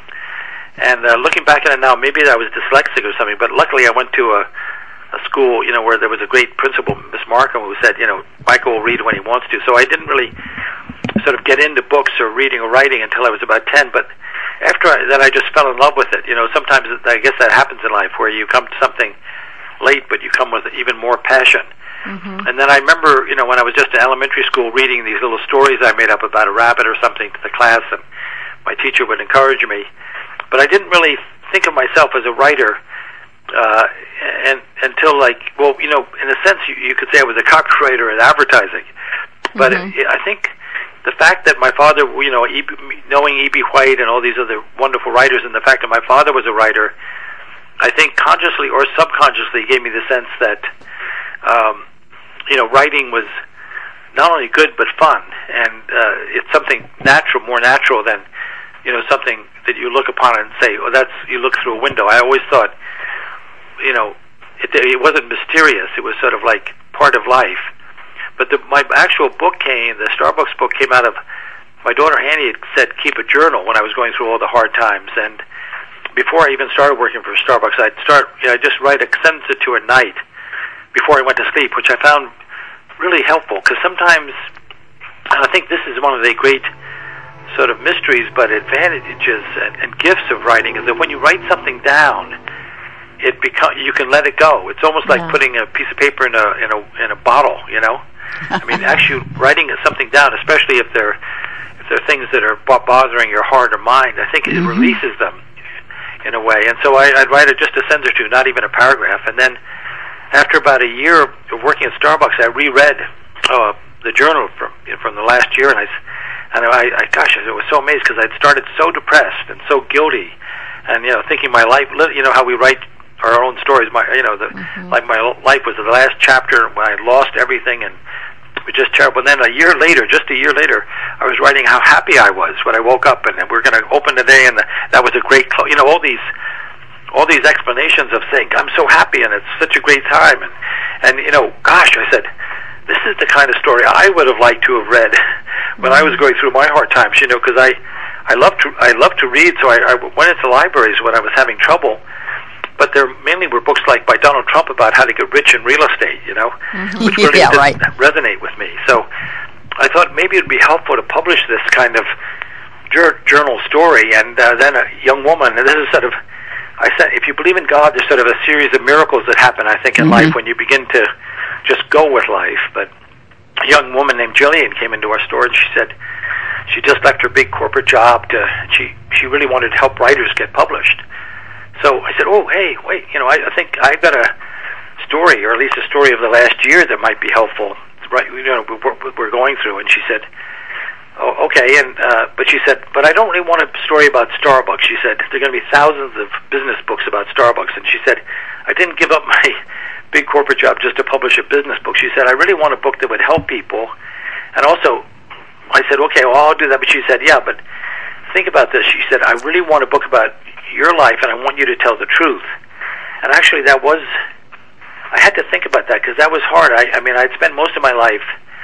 And uh, looking back at it now, maybe I was dyslexic or something, but luckily I went to a, a school, you know, where there was a great principal, Miss Markham, who said, you know, Michael will read when he wants to. So I didn't really sort of get into books or reading or writing until I was about ten, but after I, that I just fell in love with it. You know, sometimes I guess that happens in life where you come to something late, but you come with even more passion. Mm-hmm. And then I remember, you know, when I was just in elementary school reading these little stories I made up about a rabbit or something to the class, and my teacher would encourage me. But I didn't really think of myself as a writer uh, and until, like, well, you know, in a sense, you, you could say I was a copywriter in advertising. But mm-hmm. it, I think the fact that my father, you know, E B, knowing E B. White and all these other wonderful writers, and the fact that my father was a writer, I think consciously or subconsciously gave me the sense that, um, you know, writing was not only good but fun, and uh, it's something natural, more natural than, you know, something that you look upon and say, "Oh, that's," you look through a window. I always thought, you know, it, it wasn't mysterious. It was sort of like part of life. But the, my actual book came, the Starbucks book came out of, my daughter Annie had said, keep a journal when I was going through all the hard times. And before I even started working for Starbucks, I'd start, you know, I'd just write a sentence or two at night before I went to sleep, which I found really helpful, because sometimes, and I think this is one of the great sort of mysteries but advantages and, and gifts of writing, is that when you write something down, it become, you can let it go. It's almost like yeah. putting a piece of paper in a in a in a bottle, you know. I mean, actually writing something down, especially if they're if they're things that are bothering your heart or mind, I think it mm-hmm. releases them in a way. And so I, I'd write it just a sentence or two, not even a paragraph. And then after about a year of working at Starbucks, I reread uh, the journal from from the last year, and I and I, I gosh, I was so amazed, because I'd started so depressed and so guilty, and you know, thinking my life, you know, how we write our own stories. My, you know, the, mm-hmm. like my life was the last chapter when I lost everything, and it was just terrible. And then a year later, just a year later, I was writing how happy I was when I woke up, and we're going to open today, and the, that was a great, clo- you know, all these, all these explanations of saying I'm so happy and it's such a great time, and and you know, gosh, I said, this is the kind of story I would have liked to have read when mm-hmm. I was going through my hard times, you know, because I, I love to, I love to read, so I, I went into libraries when I was having trouble. But there mainly were books like by Donald Trump about how to get rich in real estate, you know, mm-hmm. which really yeah, didn't right. resonate with me. So I thought maybe it would be helpful to publish this kind of jur- journal story. And uh, then a young woman, and this is sort of, I said, if you believe in God, there's sort of a series of miracles that happen, I think, in mm-hmm. life when you begin to just go with life. But a young woman named Jillian came into our store, and she said she just left her big corporate job to, she, she really wanted to help writers get published. So I said, oh, hey, wait, you know, I, I think I've got a story, or at least a story of the last year that might be helpful, right? You know, we're, we're going through. And she said, oh, okay, and uh, but she said, but I don't really want a story about Starbucks. She said, there are going to be thousands of business books about Starbucks. And she said, I didn't give up my big corporate job just to publish a business book. She said, I really want a book that would help people. And also, I said, okay, well, I'll do that. But she said, yeah, but think about this. She said, I really want a book about your life, and I want you to tell the truth. And actually, that was, I had to think about that, because that was hard. I, I mean, I'd spent most of my life,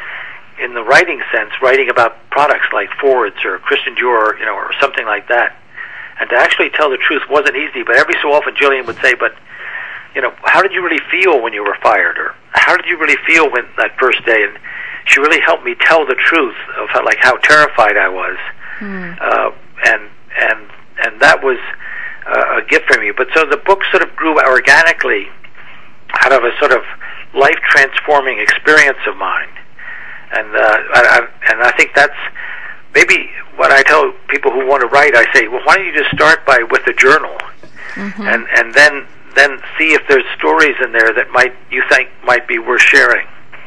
in the writing sense, writing about products like Ford's or Christian Dior, you know, or something like that. And to actually tell the truth wasn't easy, but every so often Jillian would say, but, you know, how did you really feel when you were fired? Or how did you really feel when that first day? And she really helped me tell the truth of how, like, how terrified I was. Mm. Uh, and, and, and that was Uh, a gift for me. But so the book sort of grew organically out of a sort of life-transforming experience of mine, and uh, I, I, and I think that's maybe what I tell people who want to write. I say, well, why don't you just start by with a journal, mm-hmm. and and then then see if there's stories in there that might you think might be worth sharing.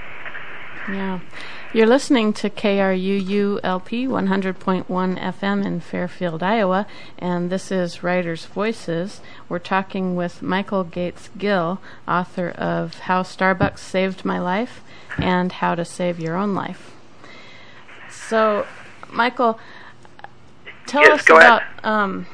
Yeah. You're listening to K R U U L P one hundred point one F M in Fairfield, Iowa, and this is Writers' Voices. We're talking with Michael Gates Gill, author of How Starbucks Saved My Life and How to Save Your Own Life. So, Michael, tell yes, us about... Um,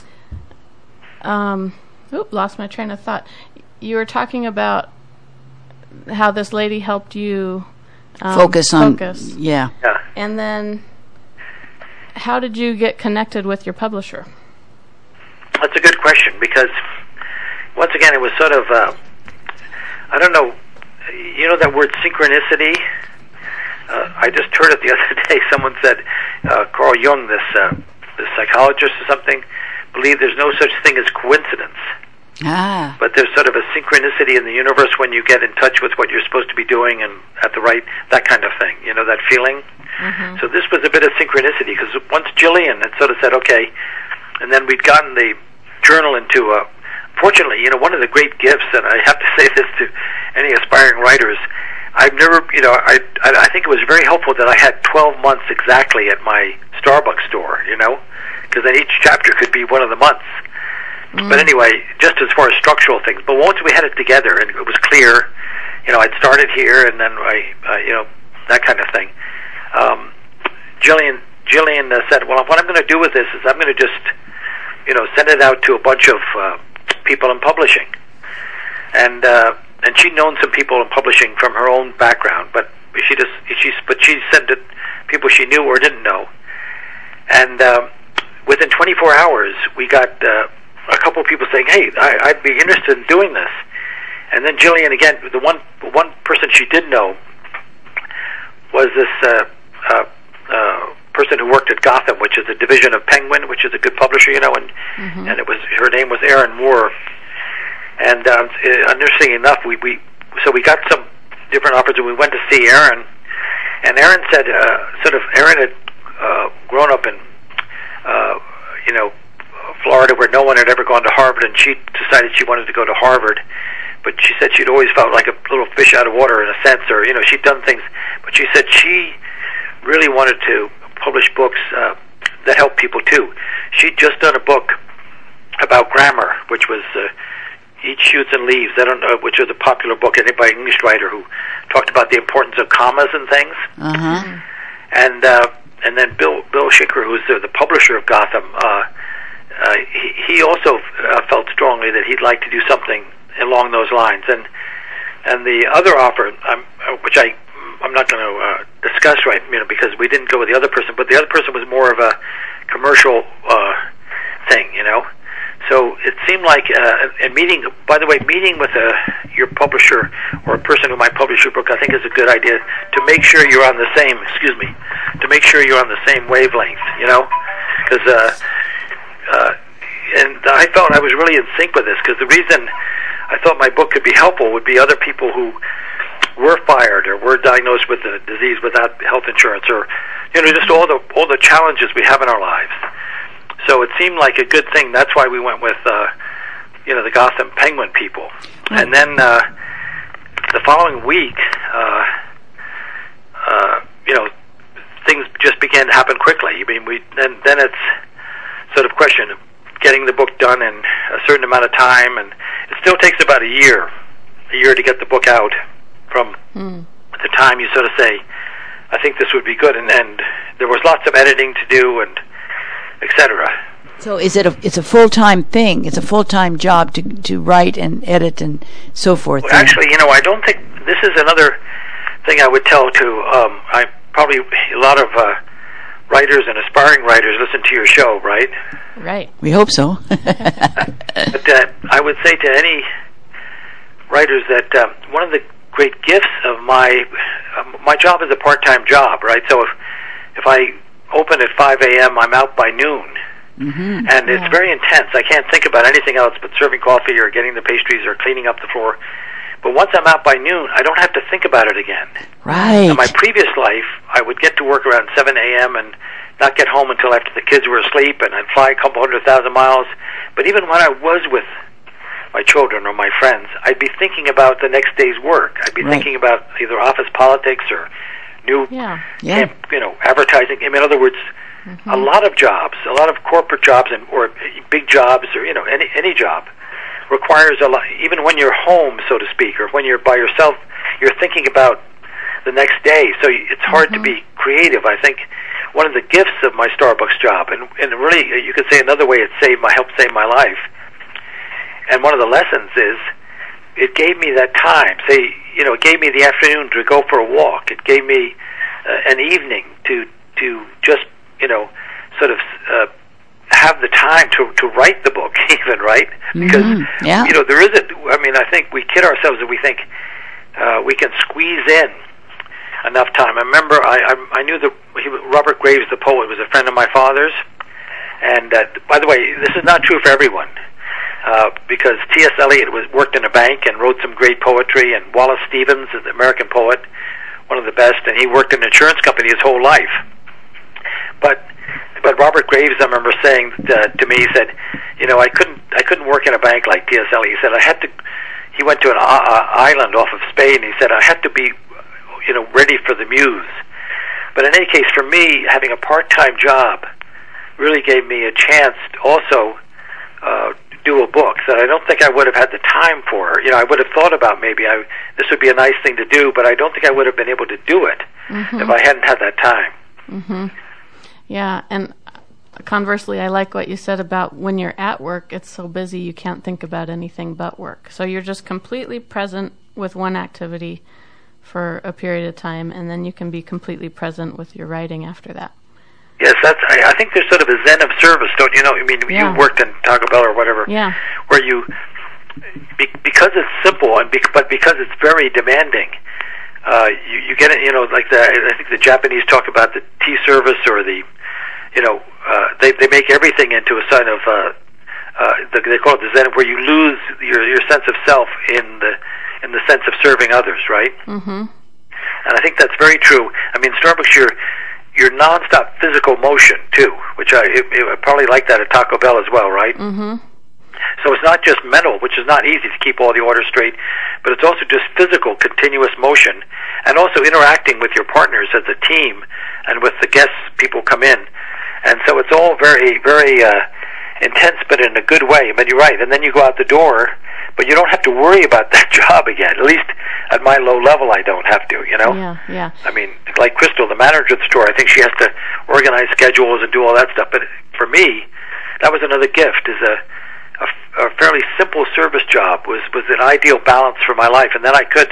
um, oop, lost my train of thought. You were talking about how this lady helped you... Um, focus on focus. Yeah. yeah. And then, how did you get connected with your publisher? That's a good question, because once again, it was sort of uh, I don't know. You know that word synchronicity? Uh, I just heard it the other day. Someone said uh, Carl Jung, this uh, this psychologist or something, believed there's no such thing as coincidence. Ah. But there's sort of a synchronicity in the universe when you get in touch with what you're supposed to be doing and at the right, that kind of thing, you know, that feeling. Mm-hmm. So this was a bit of synchronicity, because once Jillian had sort of said, okay, and then we'd gotten the journal into a, fortunately, you know, one of the great gifts, and I have to say this to any aspiring writers, I've never, you know, I, I, I think it was very helpful that I had twelve months exactly at my Starbucks store, you know, because then each chapter could be one of the months. Mm. But anyway, just as far as structural things. But once we had it together and it was clear, you know, I'd started here and then I, uh, you know, that kind of thing. Um, Jillian, Jillian uh, said, well, what I'm going to do with this is I'm going to just, you know, send it out to a bunch of uh, people in publishing. And uh, and she'd known some people in publishing from her own background, but she just she but she sent it people she knew or didn't know. And uh, within twenty-four hours, we got uh, a couple of people saying, "Hey, I, I'd be interested in doing this." And then Jillian, again, the one one person she did know was this uh, uh, uh, person who worked at Gotham, which is a division of Penguin, which is a good publisher, you know, and mm-hmm. and it was her name was Erin Moore. And uh, interesting enough, we, we so we got some different offers, and we went to see Erin. And Erin said, uh, sort of, Erin had uh, grown up in, uh, you know, Florida, where no one had ever gone to Harvard, and she decided she wanted to go to Harvard. But she said she'd always felt like a little fish out of water in a sense, or, you know, she'd done things. But she said she really wanted to publish books uh, that helped people, too. She'd just done a book about grammar, which was... Uh, Eat, Shoots, and Leaves. I don't know, which is a popular book by an English writer who talked about the importance of commas and things. Uh-huh. And uh, and then Bill Bill Schicker, who's the, the publisher of Gotham, uh, uh, he, he also uh, felt strongly that he'd like to do something along those lines. And and the other offer, um, which I I'm not going to uh, discuss right, you know, because we didn't go with the other person, but the other person was more of a commercial uh, thing, you know. So it seemed like uh, a meeting, by the way, meeting with a, your publisher or a person who might publish your book, I think is a good idea to make sure you're on the same, excuse me, to make sure you're on the same wavelength, you know? Because, uh, uh, and I felt I was really in sync with this, because the reason I thought my book could be helpful would be other people who were fired or were diagnosed with a disease without health insurance, or, you know, just all the all the challenges we have in our lives. So it seemed like a good thing. That's why we went with, uh, you know, the Gotham Penguin people. Mm-hmm. And then uh, the following week, uh, uh, you know, things just began to happen quickly. I mean, we then then it's sort of question of getting the book done in a certain amount of time, and it still takes about a year, a year to get the book out from mm. the time you sort of say, I think this would be good, and, and there was lots of editing to do, and et cetera. So is it a it's a full-time thing? It's a full-time job to to write and edit and so forth? Well, actually, you know, I don't think this is another thing I would tell to um, I probably a lot of uh, writers and aspiring writers listen to your show, right? Right. We hope so. But uh, I would say to any writers that uh, one of the great gifts of my uh, my job is a part-time job, right? So if if I open at five a.m., I'm out by noon. Mm-hmm. And it's yeah. very intense. I can't think about anything else but serving coffee or getting the pastries or cleaning up the floor. But once I'm out by noon, I don't have to think about it again. Right. In my previous life, I would get to work around seven a.m. and not get home until after the kids were asleep, and I'd fly a couple hundred thousand miles. But even when I was with my children or my friends, I'd be thinking about the next day's work. I'd be right. thinking about either office politics or new, yeah. Yeah. you know, advertising. I mean, in other words, mm-hmm. a lot of jobs, a lot of corporate jobs, and or big jobs, or you know, any any job requires a lot. Even when you're home, so to speak, or when you're by yourself, you're thinking about the next day. So it's hard mm-hmm. to be creative. I think one of the gifts of my Starbucks job, and and really, you could say another way, it saved my helped save my life. And one of the lessons is, it gave me that time. Say, you know, it gave me the afternoon to go for a walk. It gave me uh, an evening to to just, you know, sort of uh, have the time to to write the book, even, right? Because mm-hmm. yeah. you know, there is a. I mean, I think we kid ourselves that we think uh, we can squeeze in enough time. I remember I I, I knew that he, Robert Graves, the poet, was a friend of my father's. And uh, by the way, this is not true for everyone. Uh, because T S Eliot was worked in a bank and wrote some great poetry, and Wallace Stevens is an American poet, one of the best, and he worked in an insurance company his whole life. But but Robert Graves, I remember saying uh, to me, he said, you know, I couldn't I couldn't work in a bank like T S Eliot. He said I had to. He went to an uh, island off of Spain. He said I had to be, you know, ready for the muse. But in any case, for me, having a part-time job really gave me a chance to also. Uh, do a book that I don't think I would have had the time for. You know, I would have thought about maybe I this would be a nice thing to do, but I don't think I would have been able to do it mm-hmm. if I hadn't had that time. Mm-hmm. Yeah, and conversely, I like what you said about when you're at work, it's so busy you can't think about anything but work. So you're just completely present with one activity for a period of time, and then you can be completely present with your writing after that. Yes, that's. I, I think there's sort of a zen of service, don't you know? I mean, yeah. you worked in Taco Bell or whatever, yeah. where you, be, because it's simple, and be, but because it's very demanding, uh, you, you get it. You know, like the I think the Japanese talk about the tea service or the, you know, uh, they they make everything into a sign of. Uh, uh, the, they call it the zen, where you lose your your sense of self in the in the sense of serving others, right? Mm-hmm. And I think that's very true. I mean, Starbucks, you're. Your nonstop physical motion too, which I, it, it, I probably like that at Taco Bell as well, right? Mm-hmm. So it's not just mental, which is not easy to keep all the orders straight, but it's also just physical, continuous motion, and also interacting with your partners as a team and with the guests. People come in, and so it's all very, very uh, intense, but in a good way. I mean, you're right. And then you go out the door, but you don't have to worry about that job again. At least at my low level, I don't have to, you know? Yeah, yeah. I mean, like Crystal, the manager of the store, I think she has to organize schedules and do all that stuff. But for me, that was another gift, is a, a, a fairly simple service job was, was an ideal balance for my life. And then I could,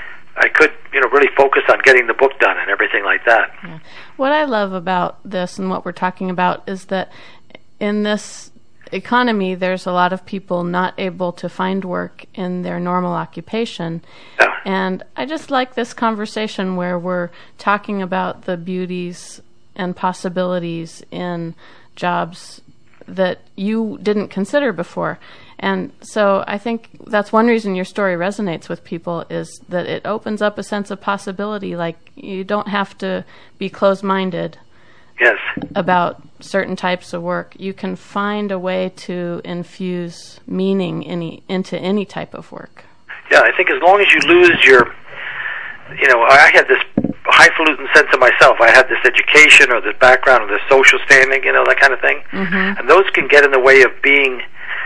I could, you know, really focus on getting the book done and everything like that. Yeah. What I love about this and what we're talking about is that in this economy, there's a lot of people not able to find work in their normal occupation. Yeah. And I just like this conversation where we're talking about the beauties and possibilities in jobs that you didn't consider before. And so I think that's one reason your story resonates with people, is that it opens up a sense of possibility. Like, you don't have to be closed-minded yes. about certain types of work. You can find a way to infuse meaning any, into any type of work. Yeah, I think as long as you lose your, you know, I had this highfalutin sense of myself. I had this education or this background or this social standing, you know, that kind of thing. Mm-hmm. And those can get in the way of being,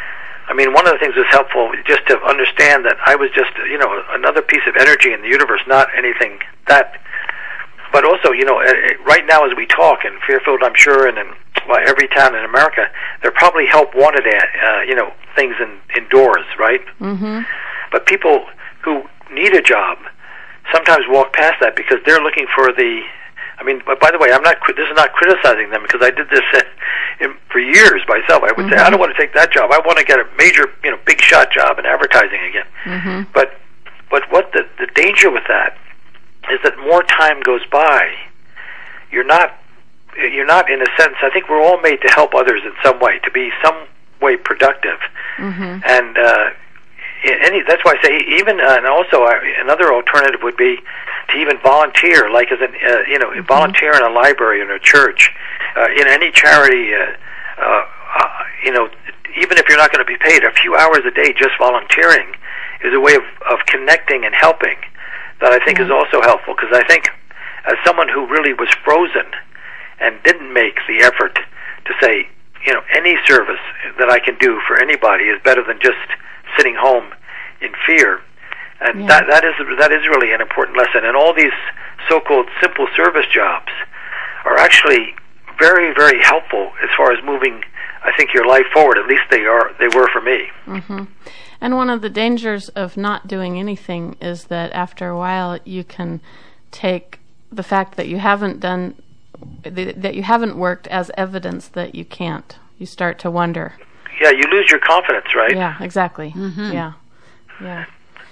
I mean, one of the things that's helpful just to understand that I was just, you know, another piece of energy in the universe, not anything that. But also, you know, right now as we talk in Fairfield, I'm sure, and in well, every town in America, there are probably help wanted, uh, you know, things in, indoors, right? Mm-hmm. But people who need a job sometimes walk past that because they're looking for the. I mean, but by the way, I'm not. This is not criticizing them, because I did this in, for years myself. I would mm-hmm. say, I don't want to take that job. I want to get a major, you know, big shot job in advertising again. Mm-hmm. But, but what the the danger with that is that more time goes by, you're not, you're not in a sense, I think we're all made to help others in some way, to be some way productive. Mm-hmm. And uh, any, that's why I say even, uh, and also uh, another alternative would be to even volunteer, like as an, uh, you know, mm-hmm. volunteer in a library, in a church, uh, in any charity, uh, uh, uh, you know, even if you're not going to be paid, a few hours a day just volunteering is a way of, of connecting and helping. That I think mm-hmm. is also helpful, because I think as someone who really was frozen and didn't make the effort to say, you know, any service that I can do for anybody is better than just sitting home in fear. And yeah. that that is that is really an important lesson. And all these so-called simple service jobs are actually very, very helpful as far as moving, I think, your life forward. At least they are. They were for me. Mm-hmm. And one of the dangers of not doing anything is that after a while you can take the fact that you haven't done, that you haven't worked as evidence that you can't. You start to wonder. Yeah, you lose your confidence, right? Yeah, exactly. Mm-hmm. Yeah, yeah.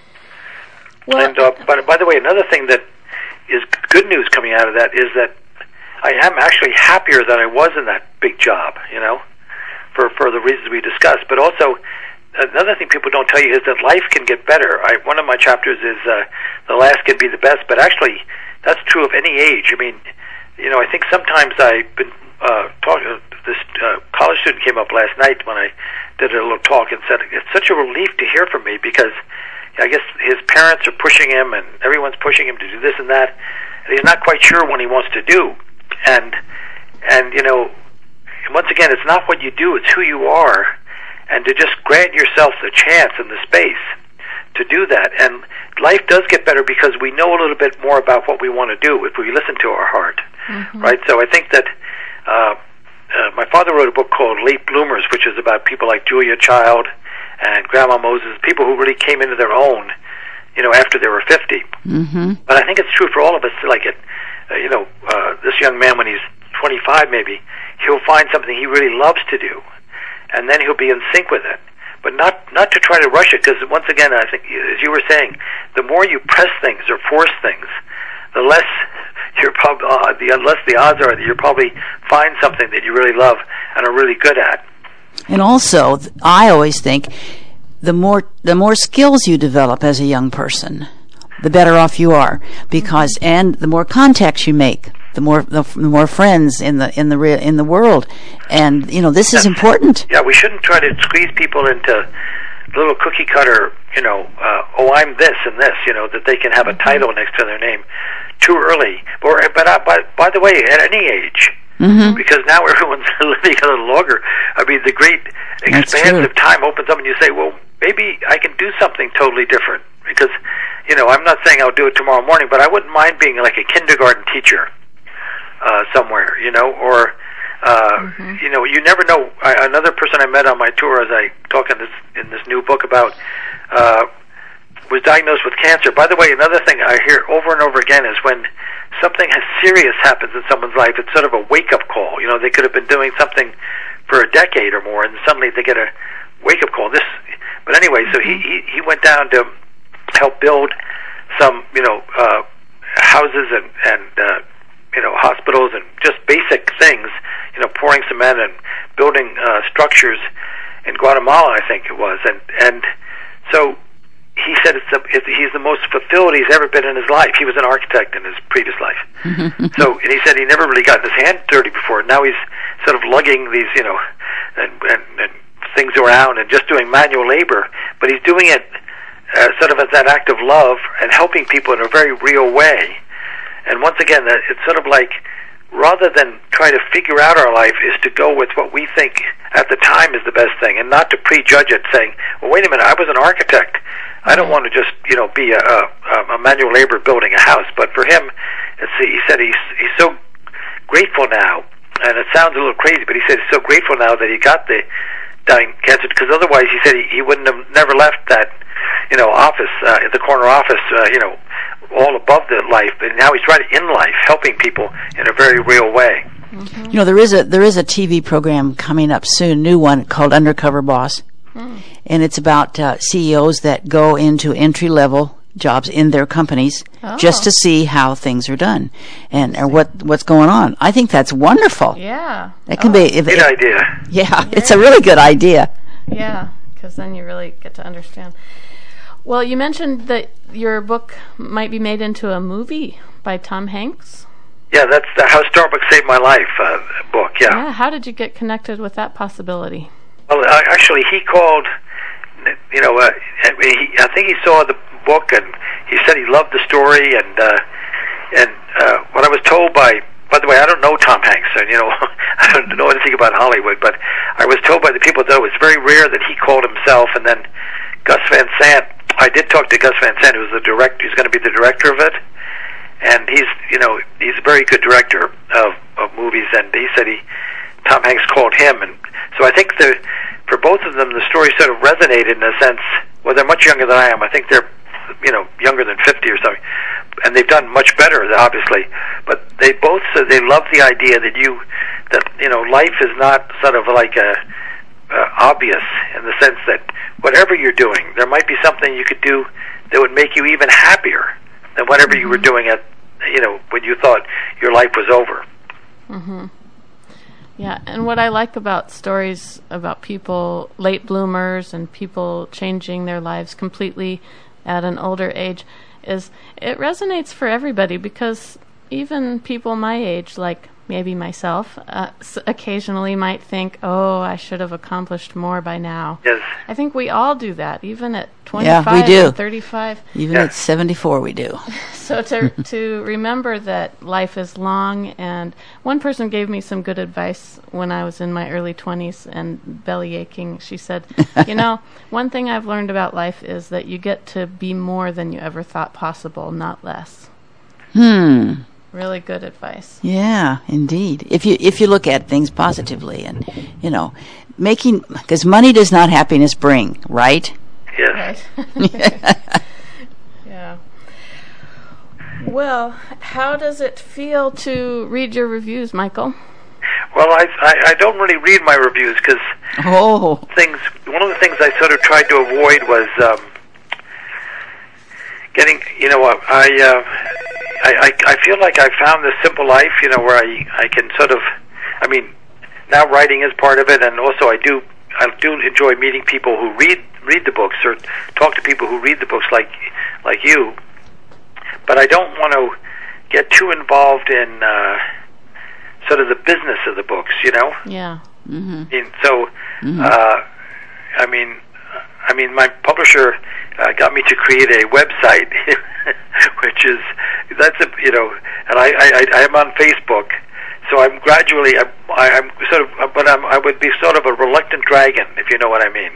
Well, and uh, but by the way, another thing that is good news coming out of that is that I am actually happier than I was in that big job, you know, for for the reasons we discussed. But also, another thing people don't tell you is that life can get better. I, one of my chapters is uh, the last can be the best, but actually that's true of any age. I mean, you know, I think sometimes I've been uh, talking, this uh, college student came up last night when I did a little talk and said, it's such a relief to hear from me, because I guess his parents are pushing him and everyone's pushing him to do this and that, and he's not quite sure what he wants to do. And, and you know, once again, it's not what you do, it's who you are. and to just grant yourself the chance and the space to do that. And life does get better because we know a little bit more about what we want to do if we listen to our heart, mm-hmm. right? So I think that uh, uh, my father wrote a book called Late Bloomers, which is about people like Julia Child and Grandma Moses, people who really came into their own, you know, after they were fifty. Mm-hmm. But I think it's true for all of us. Like it, uh, you know, uh, this young man, when he's twenty-five, maybe he'll find something he really loves to do, and then he'll be in sync with it. But not not to try to rush it, because once again, I think, as you were saying, the more you press things or force things, the less you're probably uh, the less the odds are that you'll probably find something that you really love and are really good at. And also, I always think the more the more skills you develop as a young person, the better off you are, because mm-hmm. and the more contacts you make, the more the, the more friends in the in the re, in the world, and you know this is important. Yeah, we shouldn't try to squeeze people into little cookie cutter. You know, uh, oh, I'm this and this. You know, that they can have a title next to their name too early. Or, but uh, by by the way, at any age. Mm-hmm. Because now everyone's living a little longer. I mean, the great expansive time opens up, and you say, "Well, maybe I can do something totally different." Because, you know, I'm not saying I'll do it tomorrow morning, but I wouldn't mind being like a kindergarten teacher uh, somewhere, you know, or uh, mm-hmm. you know, you never know. I, another person I met on my tour, as I talk in this in this new book about, uh, was diagnosed with cancer. By the way, another thing I hear over and over again is when something serious happens in someone's life, it's sort of a wake-up call. You know, they could have been doing something for a decade or more, and suddenly they get a wake-up call. This, but anyway, so he, he, he went down to help build some, you know, uh, houses and, and uh, you know, hospitals and just basic things, you know, pouring cement and building uh, structures in Guatemala, I think it was. And, and so he said it's, the, it's he's the most fulfilled he's ever been in his life. He was an architect in his previous life. So, and he said he never really got his hand dirty before. Now he's sort of lugging these, you know, and, and, and things around and just doing manual labor. But he's doing it uh, sort of as that act of love and helping people in a very real way. And once again, it's sort of like, rather than try to figure out our life, is to go with what we think at the time is the best thing, and not to prejudge it, saying, well, wait a minute, I was an architect. I don't want to just, you know, be a, a, a manual labor building a house. But for him, it's, he said he's he's so grateful now, and it sounds a little crazy, but he said he's so grateful now that he got the dying cancer, because otherwise, he said he, he wouldn't have never left that, you know, office, uh, the corner office, uh, you know, all above the life. But now he's right in life, helping people in a very real way. Mm-hmm. You know, there is a there is a T V program coming up soon, new one called Undercover Boss. Mm. And it's about uh, C E Os that go into entry-level jobs in their companies oh. just to see how things are done and or what what's going on. I think that's wonderful. Yeah. That can oh. be... If, good if, idea. Yeah, yeah, it's a really good idea. Yeah, because then you really get to understand. Well, you mentioned that your book might be made into a movie by Tom Hanks. Yeah, that's the How Starbucks Saved My Life uh, book, yeah. Yeah, how did you get connected with that possibility? Well, uh, actually, he called, you know, uh, he, I think he saw the book, and he said he loved the story, and uh, and uh, what I was told by, by the way, I don't know Tom Hanks, and, you know, I don't know anything about Hollywood, but I was told by the people that it was very rare that he called himself, and then Gus Van Sant, I did talk to Gus Van Sant, who's the director, he's going to be the director of it, and he's, you know, he's a very good director of, of movies, and he said he, Tom Hanks called him, and so I think the, for both of them, the story sort of resonated in a sense. Well, they're much younger than I am. I think they're, you know, younger than fifty or something, and they've done much better, obviously. But they both said they love the idea that you, that you know, life is not sort of like a uh, obvious in the sense that whatever you're doing, there might be something you could do that would make you even happier than whatever mm-hmm. you were doing at, you know, when you thought your life was over. Mm-hmm. Yeah, and what I like about stories about people, late bloomers, and people changing their lives completely at an older age, is it resonates for everybody, because even people my age, like maybe myself, uh, s- occasionally might think, oh, I should have accomplished more by now. Yes. I think we all do that, even at twenty-five Yeah, we do. and thirty-five. Even Yeah. at seventy-four, we do. So to to remember that life is long, and one person gave me some good advice when I was in my early twenties and belly aching. She said, you know, one thing I've learned about life is that you get to be more than you ever thought possible, not less. Hmm. Really good advice. Yeah, indeed. If you if you look at things positively, and you know, making because money does not happiness bring, right? Yes. Right. Yeah. Well, how does it feel to read your reviews, Michael? Well, I, I I don't really read my reviews because Oh, things. One of the things I sort of tried to avoid was um, getting. You know, uh, I, uh, I I I feel like I found this simple life. You know, where I I can sort of. I mean, now writing is part of it, and also I do I do enjoy meeting people who read read the books or talk to people who read the books like like you. But I don't want to get too involved in uh, sort of the business of the books. You know. Yeah. mm-hmm. And so, Mhm. uh, I mean, I mean, my publisher uh, got me to create a website, which is that's a you know, and I I, I am on Facebook, so I'm gradually I, I, I'm sort of, but I'm I would be sort of a reluctant dragon, if you know what I mean,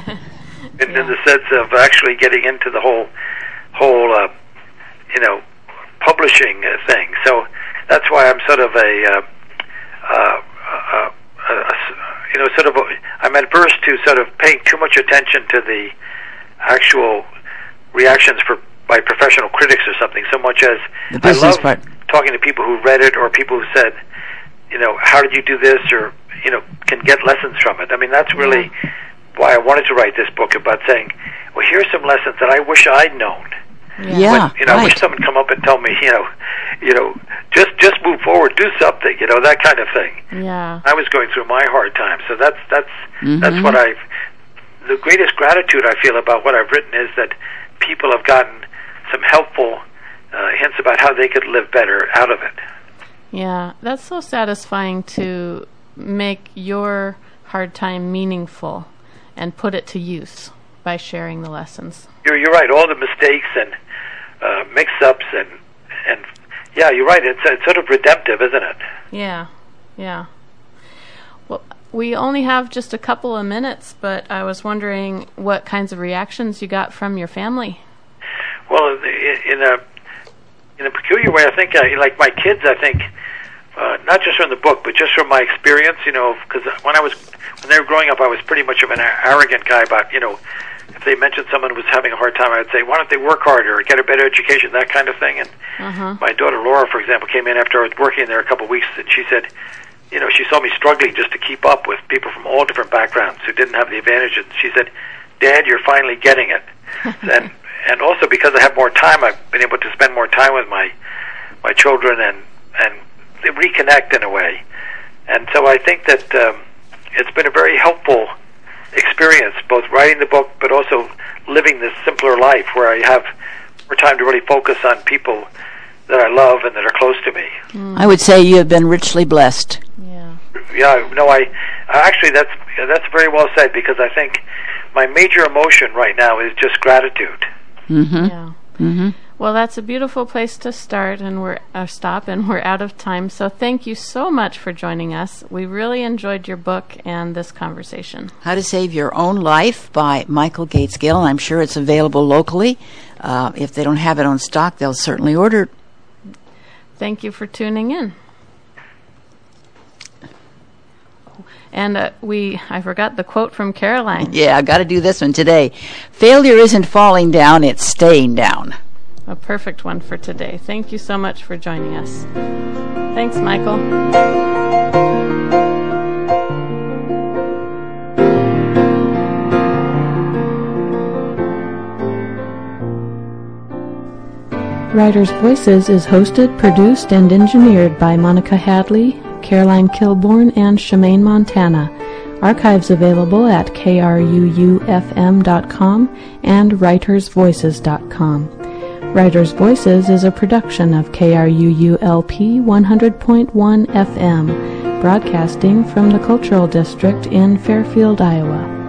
in, Yeah. in the sense of actually getting into the whole whole uh, you know publishing uh, thing. So that's why I'm sort of a uh, uh, uh, uh, uh, you know, sort of, a, I'm adverse to sort of paying too much attention to the actual reactions for by professional critics or something, so much as The I business love part. talking to people who read it or people who said, you know, how did you do this, or you know, can get lessons from it. I mean, that's really why I wanted to write this book, about saying, well, here's some lessons that I wish I'd known. Yeah, When, you know, I wish right. someone would come up and tell me, you know, you know, just just move forward, do something, you know, that kind of thing. Yeah. I was going through my hard time, so that's that's Mhm. that's what I've. The greatest gratitude I feel about what I've written is that people have gotten some helpful uh, hints about how they could live better out of it. Yeah. That's so satisfying to make your hard time meaningful and put it to use by sharing the lessons. You're you're right. All the mistakes and uh, mix-ups and and yeah, you're right. It's it's sort of redemptive, isn't it? Yeah. Yeah. Well, we only have just a couple of minutes, but I was wondering what kinds of reactions you got from your family. Well, in in a in a peculiar way, I think, I, like my kids, I think, uh, not just from the book, but just from my experience, you know, because when I was when they were growing up, I was pretty much of an arrogant guy about, you know, if they mentioned someone was having a hard time, I would say, why don't they work harder or get a better education, that kind of thing. And Uh-huh. my daughter Laura, for example, came in after I was working there a couple of weeks, and she said, you know, she saw me struggling just to keep up with people from all different backgrounds who didn't have the advantages. She said, Dad, you're finally getting it. and and also because I have more time, I've been able to spend more time with my my children and and reconnect in a way. And so I think that um, it's been a very helpful experience, both writing the book but also living this simpler life where I have more time to really focus on people that I love and that are close to me. I would say you have been richly blessed. Yeah. Yeah, no, I actually that's that's very well said, because I think my major emotion right now is just gratitude. Mm-hmm. Yeah. Mm-hmm. Well, that's a beautiful place to start, and we're uh, stop, and we're out of time. So thank you so much for joining us. We really enjoyed your book and this conversation. How to Save Your Own Life by Michael Gates Gill, and I'm sure it's available locally. Uh, if they don't have it on stock, they'll certainly order it. Thank you for tuning in. And uh, we, I forgot the quote from Caroline. Yeah, I've got to do this one today. Failure isn't falling down, it's staying down. A perfect one for today. Thank you so much for joining us. Thanks, Michael. Writers' Voices is hosted, produced, and engineered by Monica Hadley, Caroline Kilborn, and Shemaine Montana. Archives available at K R U U F M dot com and writers voices dot com. Writers' Voices is a production of K R U U L P one hundred point one F M, broadcasting from the Cultural District in Fairfield, Iowa.